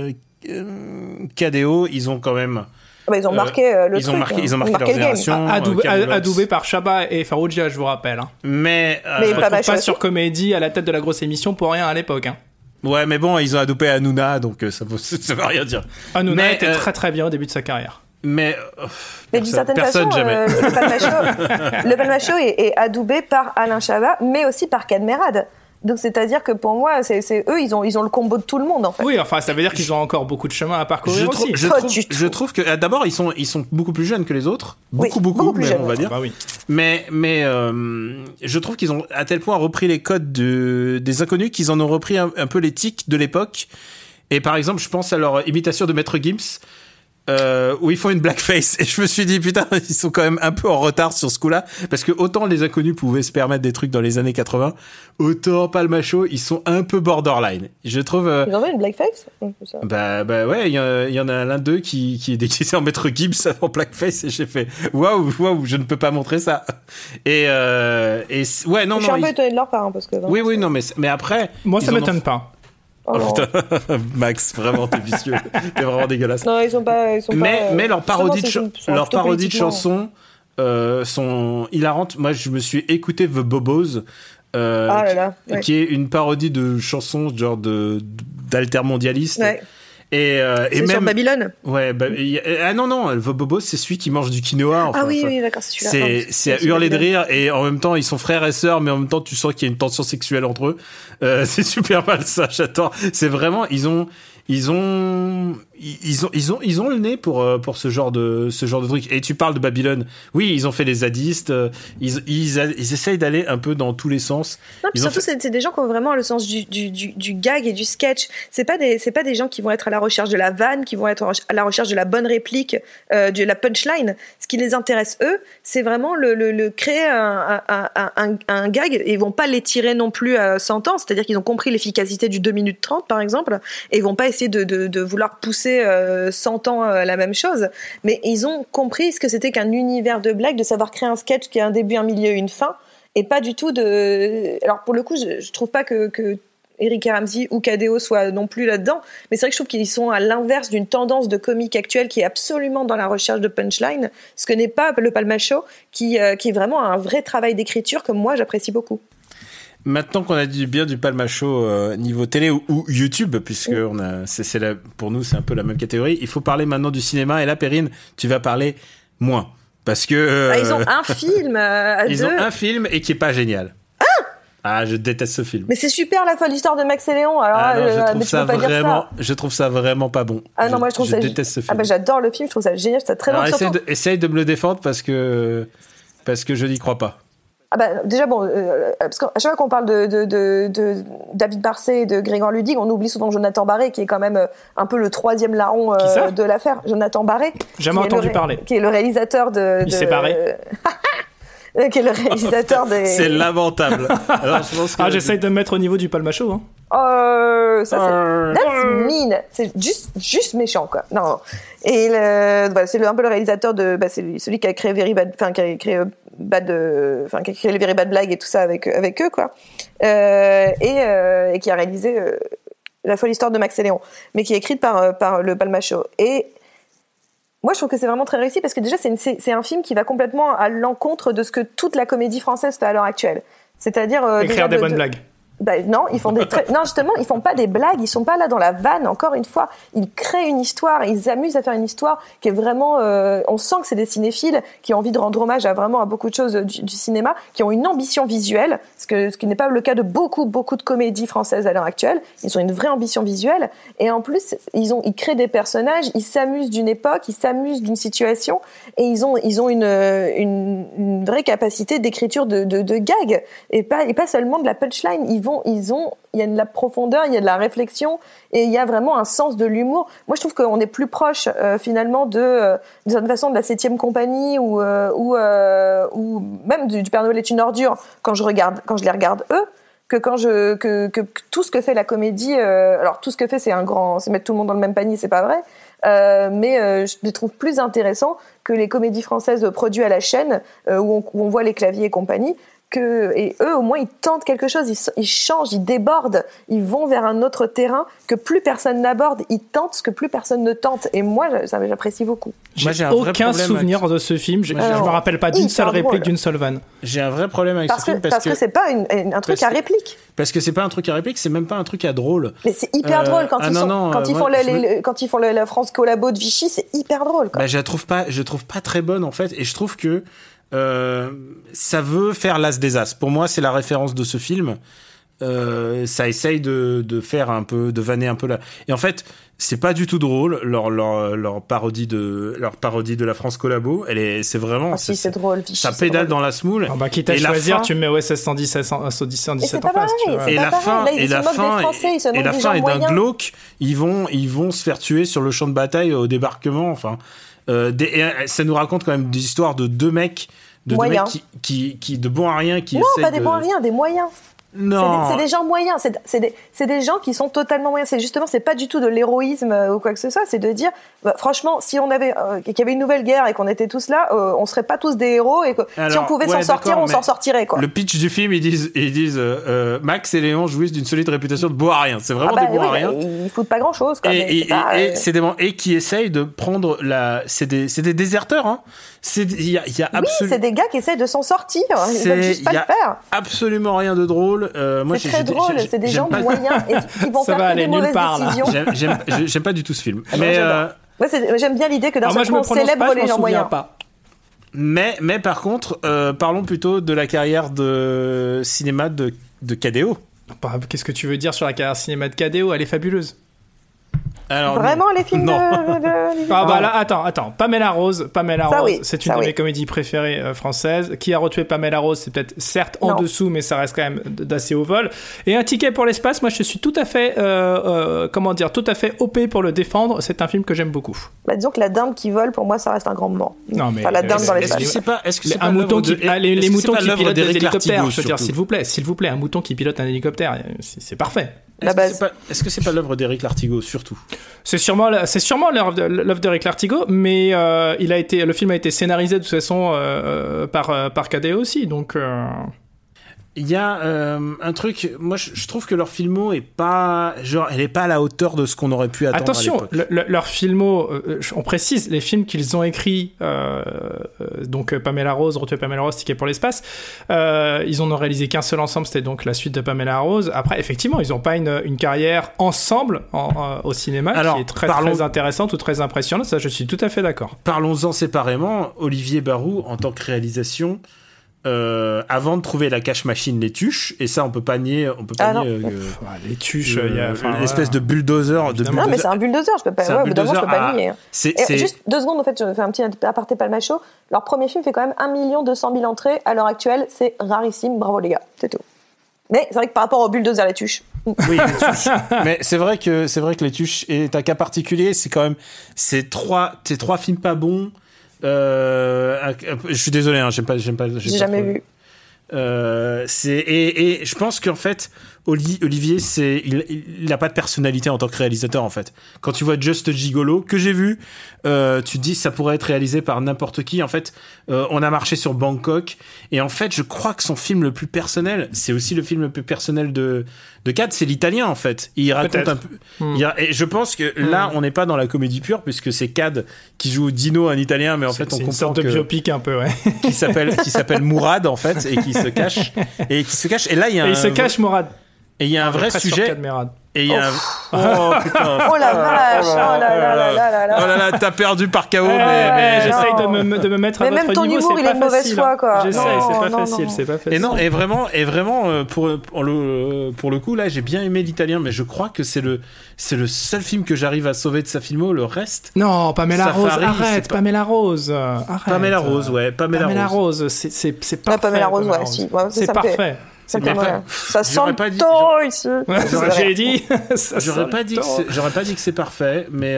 KDO, ils ont quand même... ils ont marqué le truc. Ils ont marqué leur génération. Adoubé par Chabat et Farouja, je vous rappelle. Mais pas sur Comédie à la tête de la grosse émission pour rien à l'époque. Ouais, mais bon, ils ont adoubé Hanouna, donc ça veut rien dire. Hanouna était très très bien au début de sa carrière. Mais d'une certaine façon, le Palma Show est adoubé par Alain Chabat, mais aussi par Kad Merad. Donc c'est-à-dire que pour moi, c'est eux, ils ont le combo de tout le monde en fait. Oui, enfin ça veut dire qu'ils ont encore beaucoup de chemin à parcourir aussi. Je trouve que d'abord ils sont beaucoup plus jeunes que les autres, beaucoup plus jeunes, on va dire. Bah oui. Mais je trouve qu'ils ont à tel point repris les codes des Inconnus qu'ils en ont repris un peu les tics de l'époque. Et par exemple, je pense à leur imitation de Maître Gims. Où ils font une blackface et je me suis dit putain, ils sont quand même un peu en retard sur ce coup-là, parce que autant les Inconnus pouvaient se permettre des trucs dans les années 80, autant Palma Show, ils sont un peu borderline, je trouve. Ils ont fait une blackface? Bah ouais, il y en a l'un d'eux qui est déguisé en Maître Gibbs en blackface, et j'ai fait waouh, je ne peux pas montrer ça. Et ouais, non, je suis un peu étonné de leur part, parce que oui, non, mais après moi ça m'étonne pas. Oh putain, Max, vraiment t'es vicieux, t'es vraiment dégueulasse. Non, ils sont pas. Mais leurs parodies de chansons sont hilarantes. Moi, je me suis écouté The Bobos, qui est une parodie de chansons genre d'altermondialistes. Ouais. Et c'est même sur Babylone. Ouais, non, le Bobo, c'est celui qui mange du quinoa. Enfin, oui, d'accord, c'est celui-là. C'est à hurler de rire, et en même temps ils sont frères et sœurs, mais en même temps tu sens qu'il y a une tension sexuelle entre eux. C'est super mal ça, j'adore. C'est vraiment ils ont ils ont le nez pour ce genre de truc. Et tu parles de Babylone. Oui, ils ont fait les zadistes. Ils essayent d'aller un peu dans tous les sens. Non, puis surtout, c'est des gens qui ont vraiment le sens du gag et du sketch. C'est pas des gens qui vont être à la recherche de la vanne, qui vont être à la recherche de la bonne réplique, de la punchline. Ce qui les intéresse, eux, c'est vraiment le créer un gag. Et ils vont pas l'étirer non plus à 100 ans. C'est-à-dire qu'ils ont compris l'efficacité du 2 minutes 30, par exemple, et ils vont pas essayer de vouloir pousser 100 ans la même chose, mais ils ont compris ce que c'était qu'un univers de blagues, de savoir créer un sketch qui a un début, un milieu, une fin, et pas du tout de... Alors pour le coup, je trouve pas que Eric et Ramsey ou KDO soient non plus là-dedans, mais c'est vrai que je trouve qu'ils sont à l'inverse d'une tendance de comique actuelle qui est absolument dans la recherche de punchline, ce que n'est pas le Palma Show, qui est vraiment un vrai travail d'écriture que moi j'apprécie beaucoup. Maintenant qu'on a dit bien du Palma Show niveau télé ou YouTube, puisque pour nous c'est un peu la même catégorie, il faut parler maintenant du cinéma. Et là, Perrine, tu vas parler moins, parce que ils ont un film ils ont un film et qui est pas génial. Ah, je déteste ce film. Mais c'est super la folle histoire de Max et Léon. Alors, je trouve ça vraiment pas bon. Ah non, moi je déteste ce film. Ah bah j'adore le film, je trouve ça génial, c'est très bon. Essaye de me le défendre parce que je n'y crois pas. Ah bah déjà parce qu'à chaque fois qu'on parle de David Marsay et de Grégoire Ludig, on oublie souvent Jonathan Barré qui est quand même un peu le troisième larron de l'affaire. Jonathan Barré. Jamais entendu parler. Qui est le réalisateur Il s'est barré. Qui est le réalisateur des... C'est lamentable. Alors, je pense que j'essaye de me mettre au niveau du Palma Show. Hein. Ça c'est... That's mean. C'est juste méchant, quoi. Non. Et c'est un peu le réalisateur de... c'est celui qui a créé Very Bad... Enfin, qui a créé qui a créé les Very Bad Blagues et tout ça avec eux, quoi. Et qui a réalisé La folle histoire de Max et Léon, mais qui est écrite par le Palma Show. Et moi, je trouve que c'est vraiment très réussi parce que déjà, c'est un film qui va complètement à l'encontre de ce que toute la comédie française fait à l'heure actuelle. C'est-à-dire écrire des bonnes blagues. Non, ils font non, justement, ils font pas des blagues, ils sont pas là dans la vanne. Encore une fois, ils créent une histoire, ils s'amusent à faire une histoire qui est vraiment. On sent que c'est des cinéphiles qui ont envie de rendre hommage à beaucoup de choses du cinéma, qui ont une ambition visuelle, ce qui n'est pas le cas de beaucoup de comédies françaises à l'heure actuelle. Ils ont une vraie ambition visuelle, et en plus, ils créent des personnages, ils s'amusent d'une époque, ils s'amusent d'une situation, et ils ont une vraie capacité d'écriture de gag, et pas seulement de la punchline. Il y a de la profondeur, il y a de la réflexion, et il y a vraiment un sens de l'humour. Moi, je trouve qu'on est plus proche finalement de certaine façon de la 7e compagnie ou même du Père Noël est une ordure quand je les regarde eux, que que tout ce que fait la comédie. Alors tout ce que fait, c'est mettre tout le monde dans le même panier, c'est pas vrai. Mais je les trouve plus intéressants que les comédies françaises produites à la chaîne où on voit les claviers et compagnie. Et eux, au moins, ils tentent quelque chose, ils changent, ils débordent, ils vont vers un autre terrain que plus personne n'aborde, ils tentent ce que plus personne ne tente. Et moi, j'apprécie beaucoup. J'ai aucun souvenir de ce film, je me rappelle pas d'une seule réplique, d'une seule vanne. J'ai un vrai problème avec ce film parce que c'est pas un truc à réplique. Parce que c'est pas un truc à réplique, c'est même pas un truc à drôle. Mais c'est hyper drôle quand ils font la France collabo de Vichy, c'est hyper drôle. Je la trouve pas très bonne en fait, et je trouve que ça veut faire l'as des as. Pour moi, c'est la référence de ce film. Ça essaye de faire un peu, de vanner un peu là. Et en fait, c'est pas du tout drôle leur parodie de la France collabo. C'est vraiment. C'est drôle. Ça pédale dans la semoule. Quitte à choisir, tu mets OSS 117 en face. Et la fin est d'un glauque. Ils vont se faire tuer sur le champ de bataille au débarquement. Enfin. Ça nous raconte quand même des histoires de deux mecs qui de bons à rien qui essaient pas des bons à rien, des moyens. Non. C'est des gens moyens, c'est des gens qui sont totalement moyens. C'est pas du tout de l'héroïsme ou quoi que ce soit, c'est de dire franchement, si on avait qu'il y avait une nouvelle guerre et qu'on était tous là, on serait pas tous des héros, et si on pouvait s'en sortir, on s'en sortirait, quoi. Le pitch du film, ils disent Max et Léon jouissent d'une solide réputation de bons à rien. C'est vraiment des bons à rien. Ils foutent pas grand-chose, quoi. Et qui essayent de prendre c'est des déserteurs, hein. C'est des gars qui essayent de s'en sortir. Ils veulent juste pas le faire. Absolument rien de drôle. C'est très drôle. C'est des gens moyens et qui vont faire des mauvaises décisions. J'aime pas du tout ce film. Mais j'aime bien l'idée que d'un seul coup on célèbre les gens moyens. Mais par contre, parlons plutôt de la carrière de cinéma de KDO. Qu'est-ce que tu veux dire sur la carrière cinéma de KDO ? Elle est fabuleuse. Alors, vraiment, les films de... Ah bah là, attends. Pamela Rose, oui, c'est une de mes comédies préférées françaises. Qui a retué Pamela Rose, c'est peut-être certes en dessous, mais ça reste quand même d'assez haut vol. Et Un ticket pour l'espace, moi je suis tout à fait, tout à fait OP pour le défendre. C'est un film que j'aime beaucoup. Bah, disons que la dinde qui vole, pour moi, ça reste un grand moment. Non mais la dinde dans l'espace. Est-ce que c'est un mouton qui les moutons qui pilotent des hélicoptères, je veux dire, s'il vous plaît, un mouton qui pilote un hélicoptère, c'est parfait. Est-ce que c'est pas l'œuvre d'Éric Lartigot, surtout? C'est sûrement l'œuvre d'Éric Lartigot, mais le film a été scénarisé de toute façon par KDO aussi, donc. Il y a un truc, moi je trouve que leur filmo est pas, elle est pas à la hauteur de ce qu'on aurait pu attendre. Attention, à l'époque. Leur filmo, on précise, les films qu'ils ont écrits, donc Pamela Rose, Retuer Pamela Rose, Ticket pour l'espace, ils en ont réalisé qu'un seul ensemble, c'était donc la suite de Pamela Rose. Après, effectivement, ils n'ont pas une carrière ensemble au cinéma qui est très intéressante ou très impressionnante, ça je suis tout à fait d'accord. Parlons-en séparément, Olivier Barou, en tant que réalisation, avant de trouver la cash machine Les Tuches, et ça on peut pas nier Les Tuches, l'espèce de bulldozer non mais c'est un bulldozer, je peux pas nier. Juste 2 secondes, en fait, je fais un petit aparté Palmacho. Leur premier film fait quand même 1 200 000 entrées à l'heure actuelle, c'est rarissime, bravo les gars, c'est tout. Mais c'est vrai que par rapport au bulldozer Les Tuches. Oui, Les Tuches. Mais c'est vrai que Les Tuches est un cas particulier, c'est quand même ces trois films pas bons. Je suis désolé, hein, j'ai jamais vu. Et je pense qu'en fait Olivier il a pas de personnalité en tant que réalisateur, en fait. Quand tu vois Just Gigolo que j'ai vu, tu te dis ça pourrait être réalisé par n'importe qui. En fait, on a marché sur Bangkok, et en fait je crois que son film le plus personnel, c'est aussi le film le plus personnel de Cad, c'est l'Italien, en fait. Il raconte un peu. Et je pense que là on n'est pas dans la comédie pure, puisque c'est Cad qui joue Dino, un Italien, mais en fait on comprend une sorte de biopic un peu, ouais. qui s'appelle Mourad, en fait, et qui se cache. Et là il y a il se cache, Mourad. Et il y a un vrai sujet. Et il y a un... Oh putain. Oh la vache. Oh là là, t'as perdu par KO, mais j'essaye de me mettre à votre niveau. Mais même ton humour, il est de mauvaise foi, quoi. J'essaye, c'est pas facile. Et vraiment, pour le coup, là, j'ai bien aimé l'Italien, mais je crois que c'est le seul film que j'arrive à sauver de sa filmo. Le reste. Non, Pamela Rose, arrête. Pamela Rose, arrête. Pamela Rose, ouais. Pamela Rose, c'est parfait. Pamela Rose, ouais, si. C'est parfait. Ça sent le temps ici. J'ai dit. J'aurais pas dit que c'est parfait, mais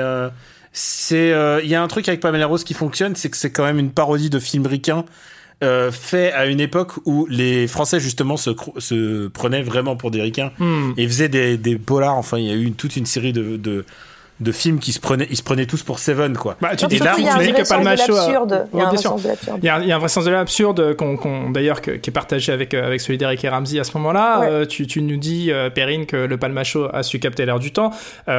il y a un truc avec Pamela Rose qui fonctionne, c'est que c'est quand même une parodie de film ricain fait à une époque où les Français justement se prenaient vraiment pour des ricains et faisaient des polars. Enfin, il y a eu toute une série de films qui se prenaient tous pour Seven, quoi. Bah, tu dis là, il y a un vrai sens de l'absurde. Il y a un vrai sens de l'absurde d'ailleurs qui est partagé avec celui d'Eric et Ramsey à ce moment-là. Ouais. Tu nous dis, Perrine, que le Palmacho a su capter l'air du temps.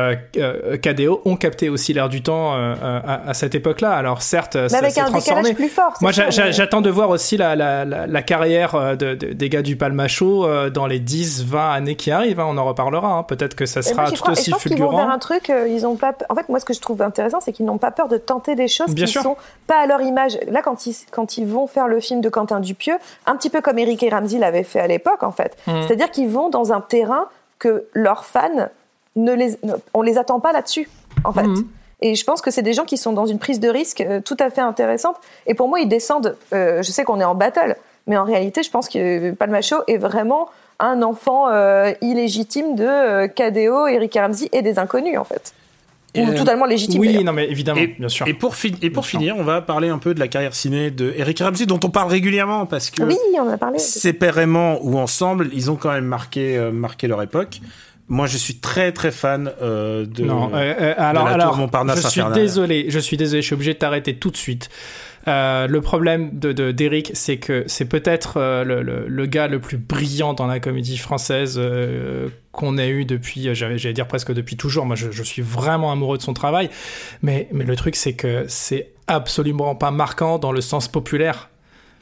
KDO ont capté aussi l'air du temps à cette époque-là. Alors certes, ça s'est transformé. Plus fort, moi, j'attends de voir aussi la carrière des gars du Palmacho dans les 10-20 années qui arrivent. On en reparlera. Peut-être que ça sera tout aussi fulgurant. Qu'ils vont vers un truc, ils ont pas. En fait, moi, ce que je trouve intéressant, c'est qu'ils n'ont pas peur de tenter des choses qui sont pas à leur image. Là, quand ils vont faire le film de Quentin Dupieux, un petit peu comme Eric et Ramsey l'avaient fait à l'époque, en fait. C'est-à-dire qu'ils vont dans un terrain que leurs fans on les attend pas là-dessus, en fait. Et je pense que c'est des gens qui sont dans une prise de risque tout à fait intéressante. Et pour moi, ils descendent. Je sais qu'on est en battle, mais en réalité, je pense que Palmacho est vraiment un enfant illégitime de KDO, Eric et Ramsey et des inconnus, en fait. Ou totalement légitime. Oui, d'ailleurs. non, mais évidemment, bien sûr. Et pour finir, on va parler un peu de la carrière ciné de Eric et Ramsey, dont on parle régulièrement, parce que oui, on en a parlé. Séparément ou ensemble, ils ont quand même marqué leur époque. Moi, je suis très très fan de la Tour Montparnasse infernale. Je suis désolé, je suis obligé de t'arrêter tout de suite. Le problème d'Eric, c'est que c'est peut-être le gars le plus brillant dans la comédie française qu'on ait eu depuis, j'allais dire presque depuis toujours. Moi, je suis vraiment amoureux de son travail, mais le truc, c'est que c'est absolument pas marquant dans le sens populaire.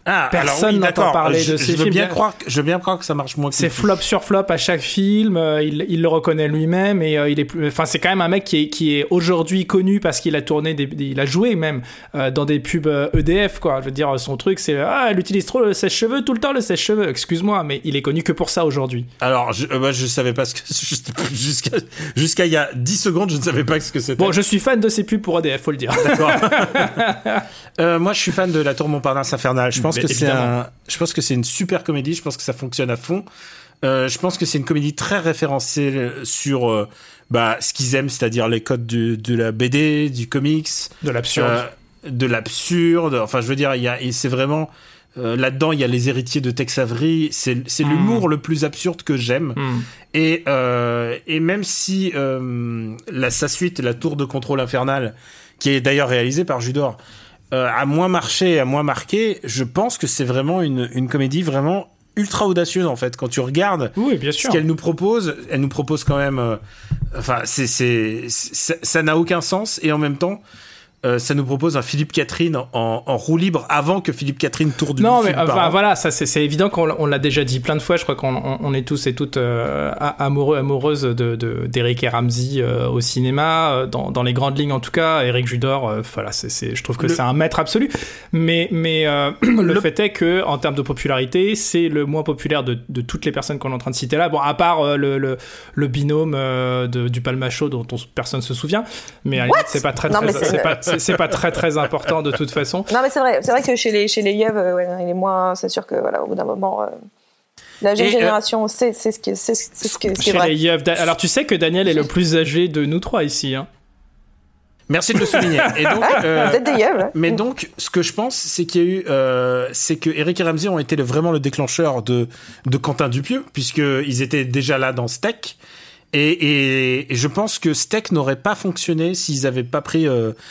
Personne n'entend parler de ces films. Je veux bien croire que ça marche moins que c'est flop sur flop à chaque film, il le reconnaît lui-même et c'est quand même un mec qui est aujourd'hui connu parce qu'il a tourné il a joué même dans des pubs EDF quoi. Je veux dire son truc c'est elle utilise trop le sèche-cheveux tout le temps le sèche-cheveux. Excuse-moi mais il est connu que pour ça aujourd'hui. Alors je savais pas ce que jusqu'à il y a 10 secondes, je ne savais pas ce que c'était. Bon, je suis fan de ces pubs pour EDF, faut le dire. D'accord. Moi je suis fan de La Tour Montparnasse Infernale. Je pense que c'est une super comédie, je pense que ça fonctionne à fond. Je pense que c'est une comédie très référencée sur ce qu'ils aiment, c'est-à-dire les codes de la BD, du comics, de l'absurde. Enfin, je veux dire, c'est vraiment là-dedans, il y a les héritiers de Tex Avery. C'est l'humour le plus absurde que j'aime. Et même si sa suite, La Tour de Contrôle Infernale, qui est d'ailleurs réalisée par Judor, a moins marché, a moins marqué, je pense que c'est vraiment une comédie vraiment ultra audacieuse en fait. Quand tu regardes ce qu'elle nous propose, elle nous propose quand même ça n'a aucun sens et en même temps ça nous propose un Philippe Catherine en roue libre avant que Philippe Catherine tourne du film. Non, mais voilà, ça c'est évident qu'on l'a déjà dit plein de fois. Je crois qu'on est tous et toutes amoureuses d'Eric et Ramsey au cinéma, dans les grandes lignes en tout cas. Eric Judor, voilà, je trouve que c'est un maître absolu. Mais le fait est que en termes de popularité, c'est le moins populaire de toutes les personnes qu'on est en train de citer là. Bon, à part le binôme du Palmacho dont personne se souvient, mais à la limite, c'est pas c'est pas très important de toute façon. Non mais c'est vrai que chez les Yev il est moins, c'est sûr que voilà au bout d'un moment la jeune génération c'est ce qui est chez vrai. Les Yev, alors tu sais que Daniel est le plus âgé de nous trois ici hein. Merci de le souligner. Et donc, peut-être des Yev. Mais donc, ce que je pense, c'est qu'il y a eu, c'est que Eric et Ramsey ont été vraiment le déclencheur de Quentin Dupieux, puisqu'ils étaient déjà là dans Steak. Et je pense que Steak n'aurait pas fonctionné s'ils n'avaient pas pris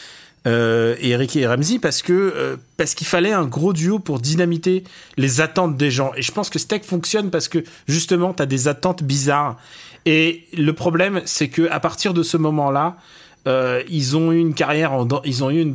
Eric et Ramsey parce qu'il fallait un gros duo pour dynamiter les attentes des gens. Et je pense que Steak fonctionne parce que justement, t'as des attentes bizarres. Et le problème, c'est que à partir de ce moment-là, ils ont eu une carrière en dents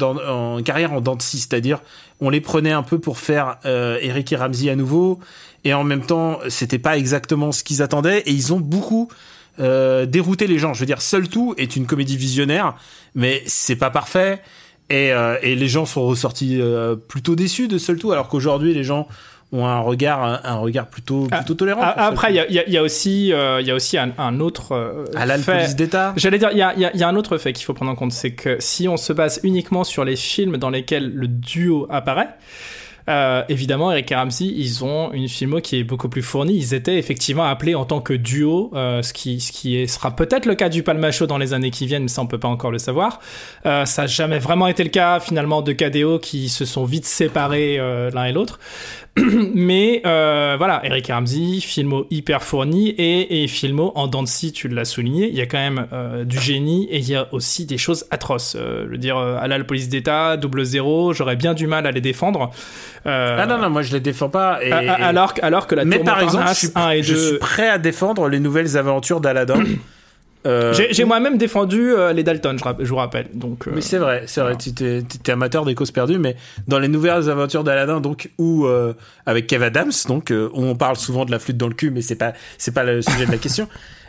de scie, c'est-à-dire on les prenait un peu pour faire Eric et Ramsey à nouveau, et en même temps, c'était pas exactement ce qu'ils attendaient, et ils ont beaucoup dérouter les gens. Je veux dire, Seul Tout est une comédie visionnaire, mais c'est pas parfait. Et les gens sont ressortis plutôt déçus de Seul Tout, alors qu'aujourd'hui les gens ont un regard plutôt tolérant. Après, il y a aussi un autre Halal fait. Police d'État. J'allais dire, il y a un autre fait qu'il faut prendre en compte, c'est que si on se base uniquement sur les films dans lesquels le duo apparaît, évidemment, Eric et Ramsey, ils ont une filmo qui est beaucoup plus fournie. Ils étaient effectivement appelés en tant que duo, ce qui sera peut-être le cas du Palmacho dans les années qui viennent, mais ça on peut pas encore le savoir. Ça a jamais vraiment été le cas finalement de KDO qui se sont vite séparés l'un et l'autre. Mais voilà, Eric et Ramsey, filmo hyper fourni et filmo en dents de scie, tu l'as souligné. Il y a quand même du génie et il y a aussi des choses atroces. Je veux dire, Halal Police d'État, 00, j'aurais bien du mal à les défendre. Non, moi je les défends pas. Alors que la Tour Montparnasse 1 et 2... je suis prêt à défendre les nouvelles aventures d'Aladin. J'ai moi-même défendu les Dalton, je vous rappelle. Donc, mais c'est vrai, tu t'es amateur des causes perdues, mais dans les nouvelles aventures d'Aladin, donc où avec Kev Adams, donc où on parle souvent de la flûte dans le cul, mais c'est pas le sujet de la question.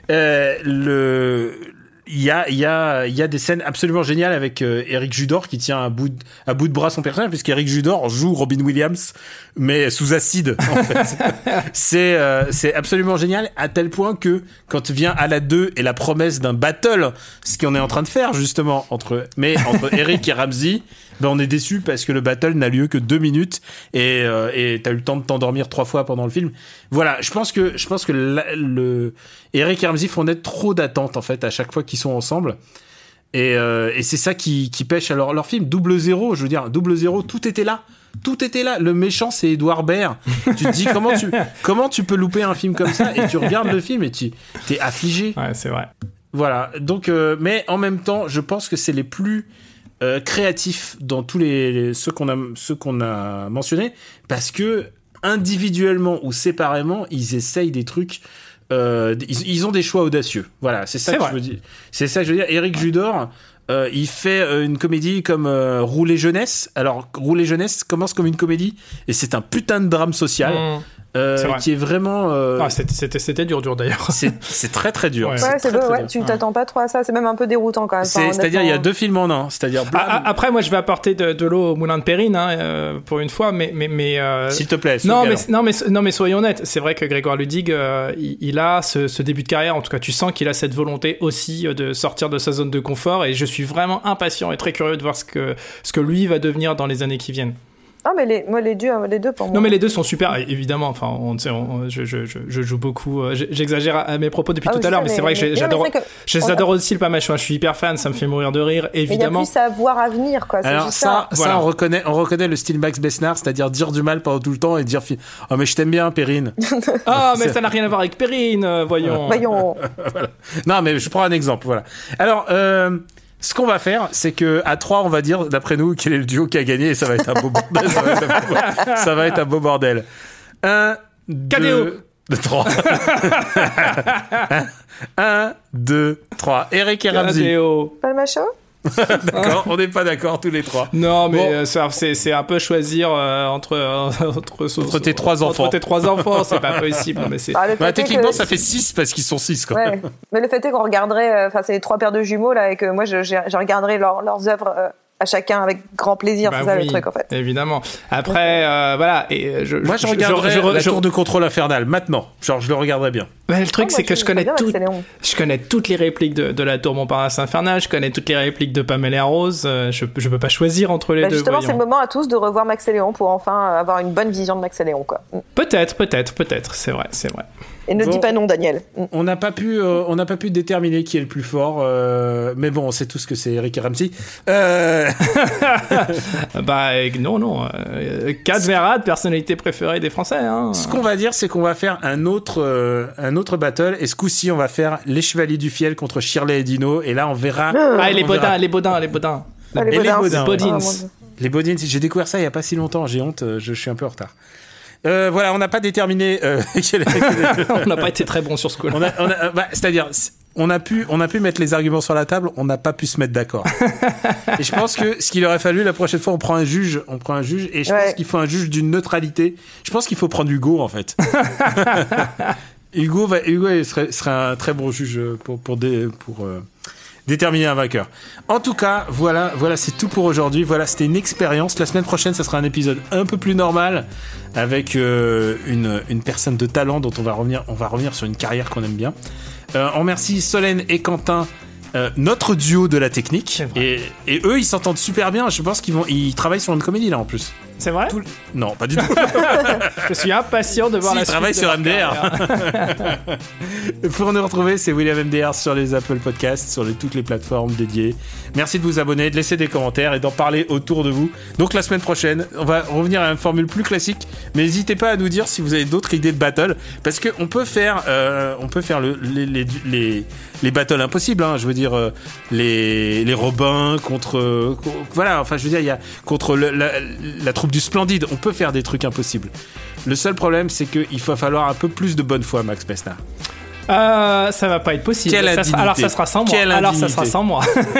Il y a des scènes absolument géniales avec Eric Judor qui tient à bout de bras son personnage, puisqu'Eric Judor joue Robin Williams mais sous acide en fait. C'est absolument génial à tel point que quand vient à la 2 et la promesse d'un battle, ce qu'on est en train de faire justement entre Eric et Ramsey, ben on est déçu parce que le battle n'a lieu que 2 minutes et t'as eu le temps de t'endormir 3 fois pendant le film. Voilà, je pense que Eric et Ramsey font naître trop d'attentes en fait à chaque fois qu'ils sont ensemble. Et c'est ça qui pêche à leur film. 00, je veux dire, 00, tout était là. Le méchant, c'est Edouard Baird. Tu te dis, comment tu peux louper un film comme ça? Et tu regardes le film et t'es affligé. Ouais, c'est vrai. Voilà. Donc, mais en même temps, je pense que c'est les plus créatifs dans tous ceux qu'on a mentionnés, parce que individuellement ou séparément, ils essayent des trucs. Ils ont des choix audacieux. Voilà, c'est ça que je veux dire. C'est ça que je veux dire. Eric Judor, il fait une comédie comme Rouler Jeunesse. Alors, Rouler Jeunesse commence comme une comédie et c'est un putain de drame social. Qui est vraiment. C'était dur d'ailleurs. C'est très très dur. Ouais, c'est beau, ouais. Tu t'attends pas trop à ça. C'est même un peu déroutant quand même. C'est-à-dire, il y a 2 films en un. C'est-à-dire. Après, moi, je vais apporter de l'eau au moulin de Perrine, pour une fois, mais. S'il te plaît. Non, mais soyons honnêtes. C'est vrai que Grégoire Ludig, il a ce début de carrière. En tout cas, tu sens qu'il a cette volonté aussi de sortir de sa zone de confort. Et je suis vraiment impatient et très curieux de voir ce que lui va devenir dans les années qui viennent. Ah, mais les deux pour moi. Non, mais les deux sont super, évidemment. Enfin, je joue beaucoup. J'exagère à mes propos depuis tout à l'heure, mais c'est vrai que j'adore aussi le Pamacho. Je suis hyper fan, ça me fait mourir de rire, évidemment. Mais il y a plus à voir à venir, quoi. Alors ça, voilà. on reconnaît le style Max Besnard, c'est-à-dire dire du mal pendant tout le temps et dire oh mais je t'aime bien, Perrine. Ah, mais ça n'a rien à voir avec Perrine, voyons. Voilà. Non, mais je prends un exemple, voilà. Alors. Ce qu'on va faire, c'est que à 3, on va dire, d'après nous, quel est le duo qui a gagné et ça va être un beau bordel. Ça va être un beau bordel. 1, 2, 3. 1, 2, 3. Eric et Ramzy. Pamacho. D'accord, on n'est pas d'accord tous les 3. Non, mais c'est un peu choisir entre tes 3 enfants. Entre tes 3 enfants, c'est pas possible. Mais techniquement, ça fait 6 parce qu'ils sont 6. Quoi. Ouais. Mais le fait est qu'on regarderait, c'est les 3 paires de jumeaux là, et que moi, je regarderai leurs œuvres. À chacun avec grand plaisir, c'est ça le truc en fait. Évidemment. Après, voilà. Et moi, je regarderais la tour de contrôle infernale maintenant. Genre, je le regarderais bien. Le truc, c'est que je connais toutes les répliques de la tour Montparnasse infernale. Je connais toutes les répliques de Pamela Rose. Je peux pas choisir entre les deux. Justement, c'est le moment à tous de revoir Max et Léon pour enfin avoir une bonne vision de Max et Léon, quoi. Peut-être. C'est vrai. Et ne dis pas non, Daniel. On n'a pas pu déterminer qui est le plus fort, mais bon, on sait tous que c'est Eric et Ramzy. Non. Kat Verade, personnalité préférée des Français. Hein. Ce qu'on va dire, c'est qu'on va faire un autre battle, et ce coup-ci, on va faire les Chevaliers du Fiel contre Shirley et Dino, et là, on verra. Les Bodins. Les Bodins. Les Bodins, j'ai découvert ça il y a pas si longtemps. J'ai honte, je suis un peu en retard. Voilà, on n'a pas déterminé. On n'a pas été très bon sur ce coup-là. C'est-à-dire, on a pu mettre les arguments sur la table, on n'a pas pu se mettre d'accord. Et je pense que ce qu'il aurait fallu la prochaine fois, on prend un juge, et je pense qu'il faut un juge d'une neutralité. Je pense qu'il faut prendre Hugo en fait. Hugo serait un très bon juge pour déterminer un vainqueur. En tout cas, voilà, c'est tout pour aujourd'hui. Voilà, c'était une expérience. La semaine prochaine, ça sera un épisode un peu plus normal avec une personne de talent dont on va revenir sur une carrière qu'on aime bien. On remercie Solène et Quentin, notre duo de la technique. Et eux, ils s'entendent super bien. Je pense qu'ils travaillent sur une comédie là en plus. C'est vrai ? Non, pas du tout. Je suis impatient de voir la suite. Ils travaillent sur MDR. Pour nous retrouver, c'est William MDR sur les Apple Podcasts, sur toutes les plateformes dédiées. Merci de vous abonner, de laisser des commentaires et d'en parler autour de vous. Donc la semaine prochaine, on va revenir à une formule plus classique, mais n'hésitez pas à nous dire si vous avez d'autres idées de battle, parce que on peut faire les battles impossibles. Hein, je veux dire les Robins contre voilà. Enfin, je veux dire, il y a contre la troupe du Splendide. On peut faire des trucs impossibles. Le seul problème, c'est qu'il va falloir un peu plus de bonne foi, Max Besnard. Ça va pas être possible. Alors ça sera sans moi.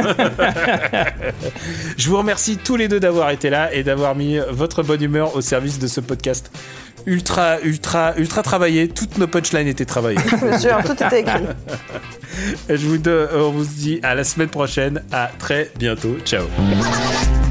Je vous remercie tous les deux d'avoir été là et d'avoir mis votre bonne humeur au service de ce podcast ultra travaillé. Toutes nos punchlines étaient travaillées. Bien sûr, tout était écrit. On vous dit à la semaine prochaine. À très bientôt. Ciao.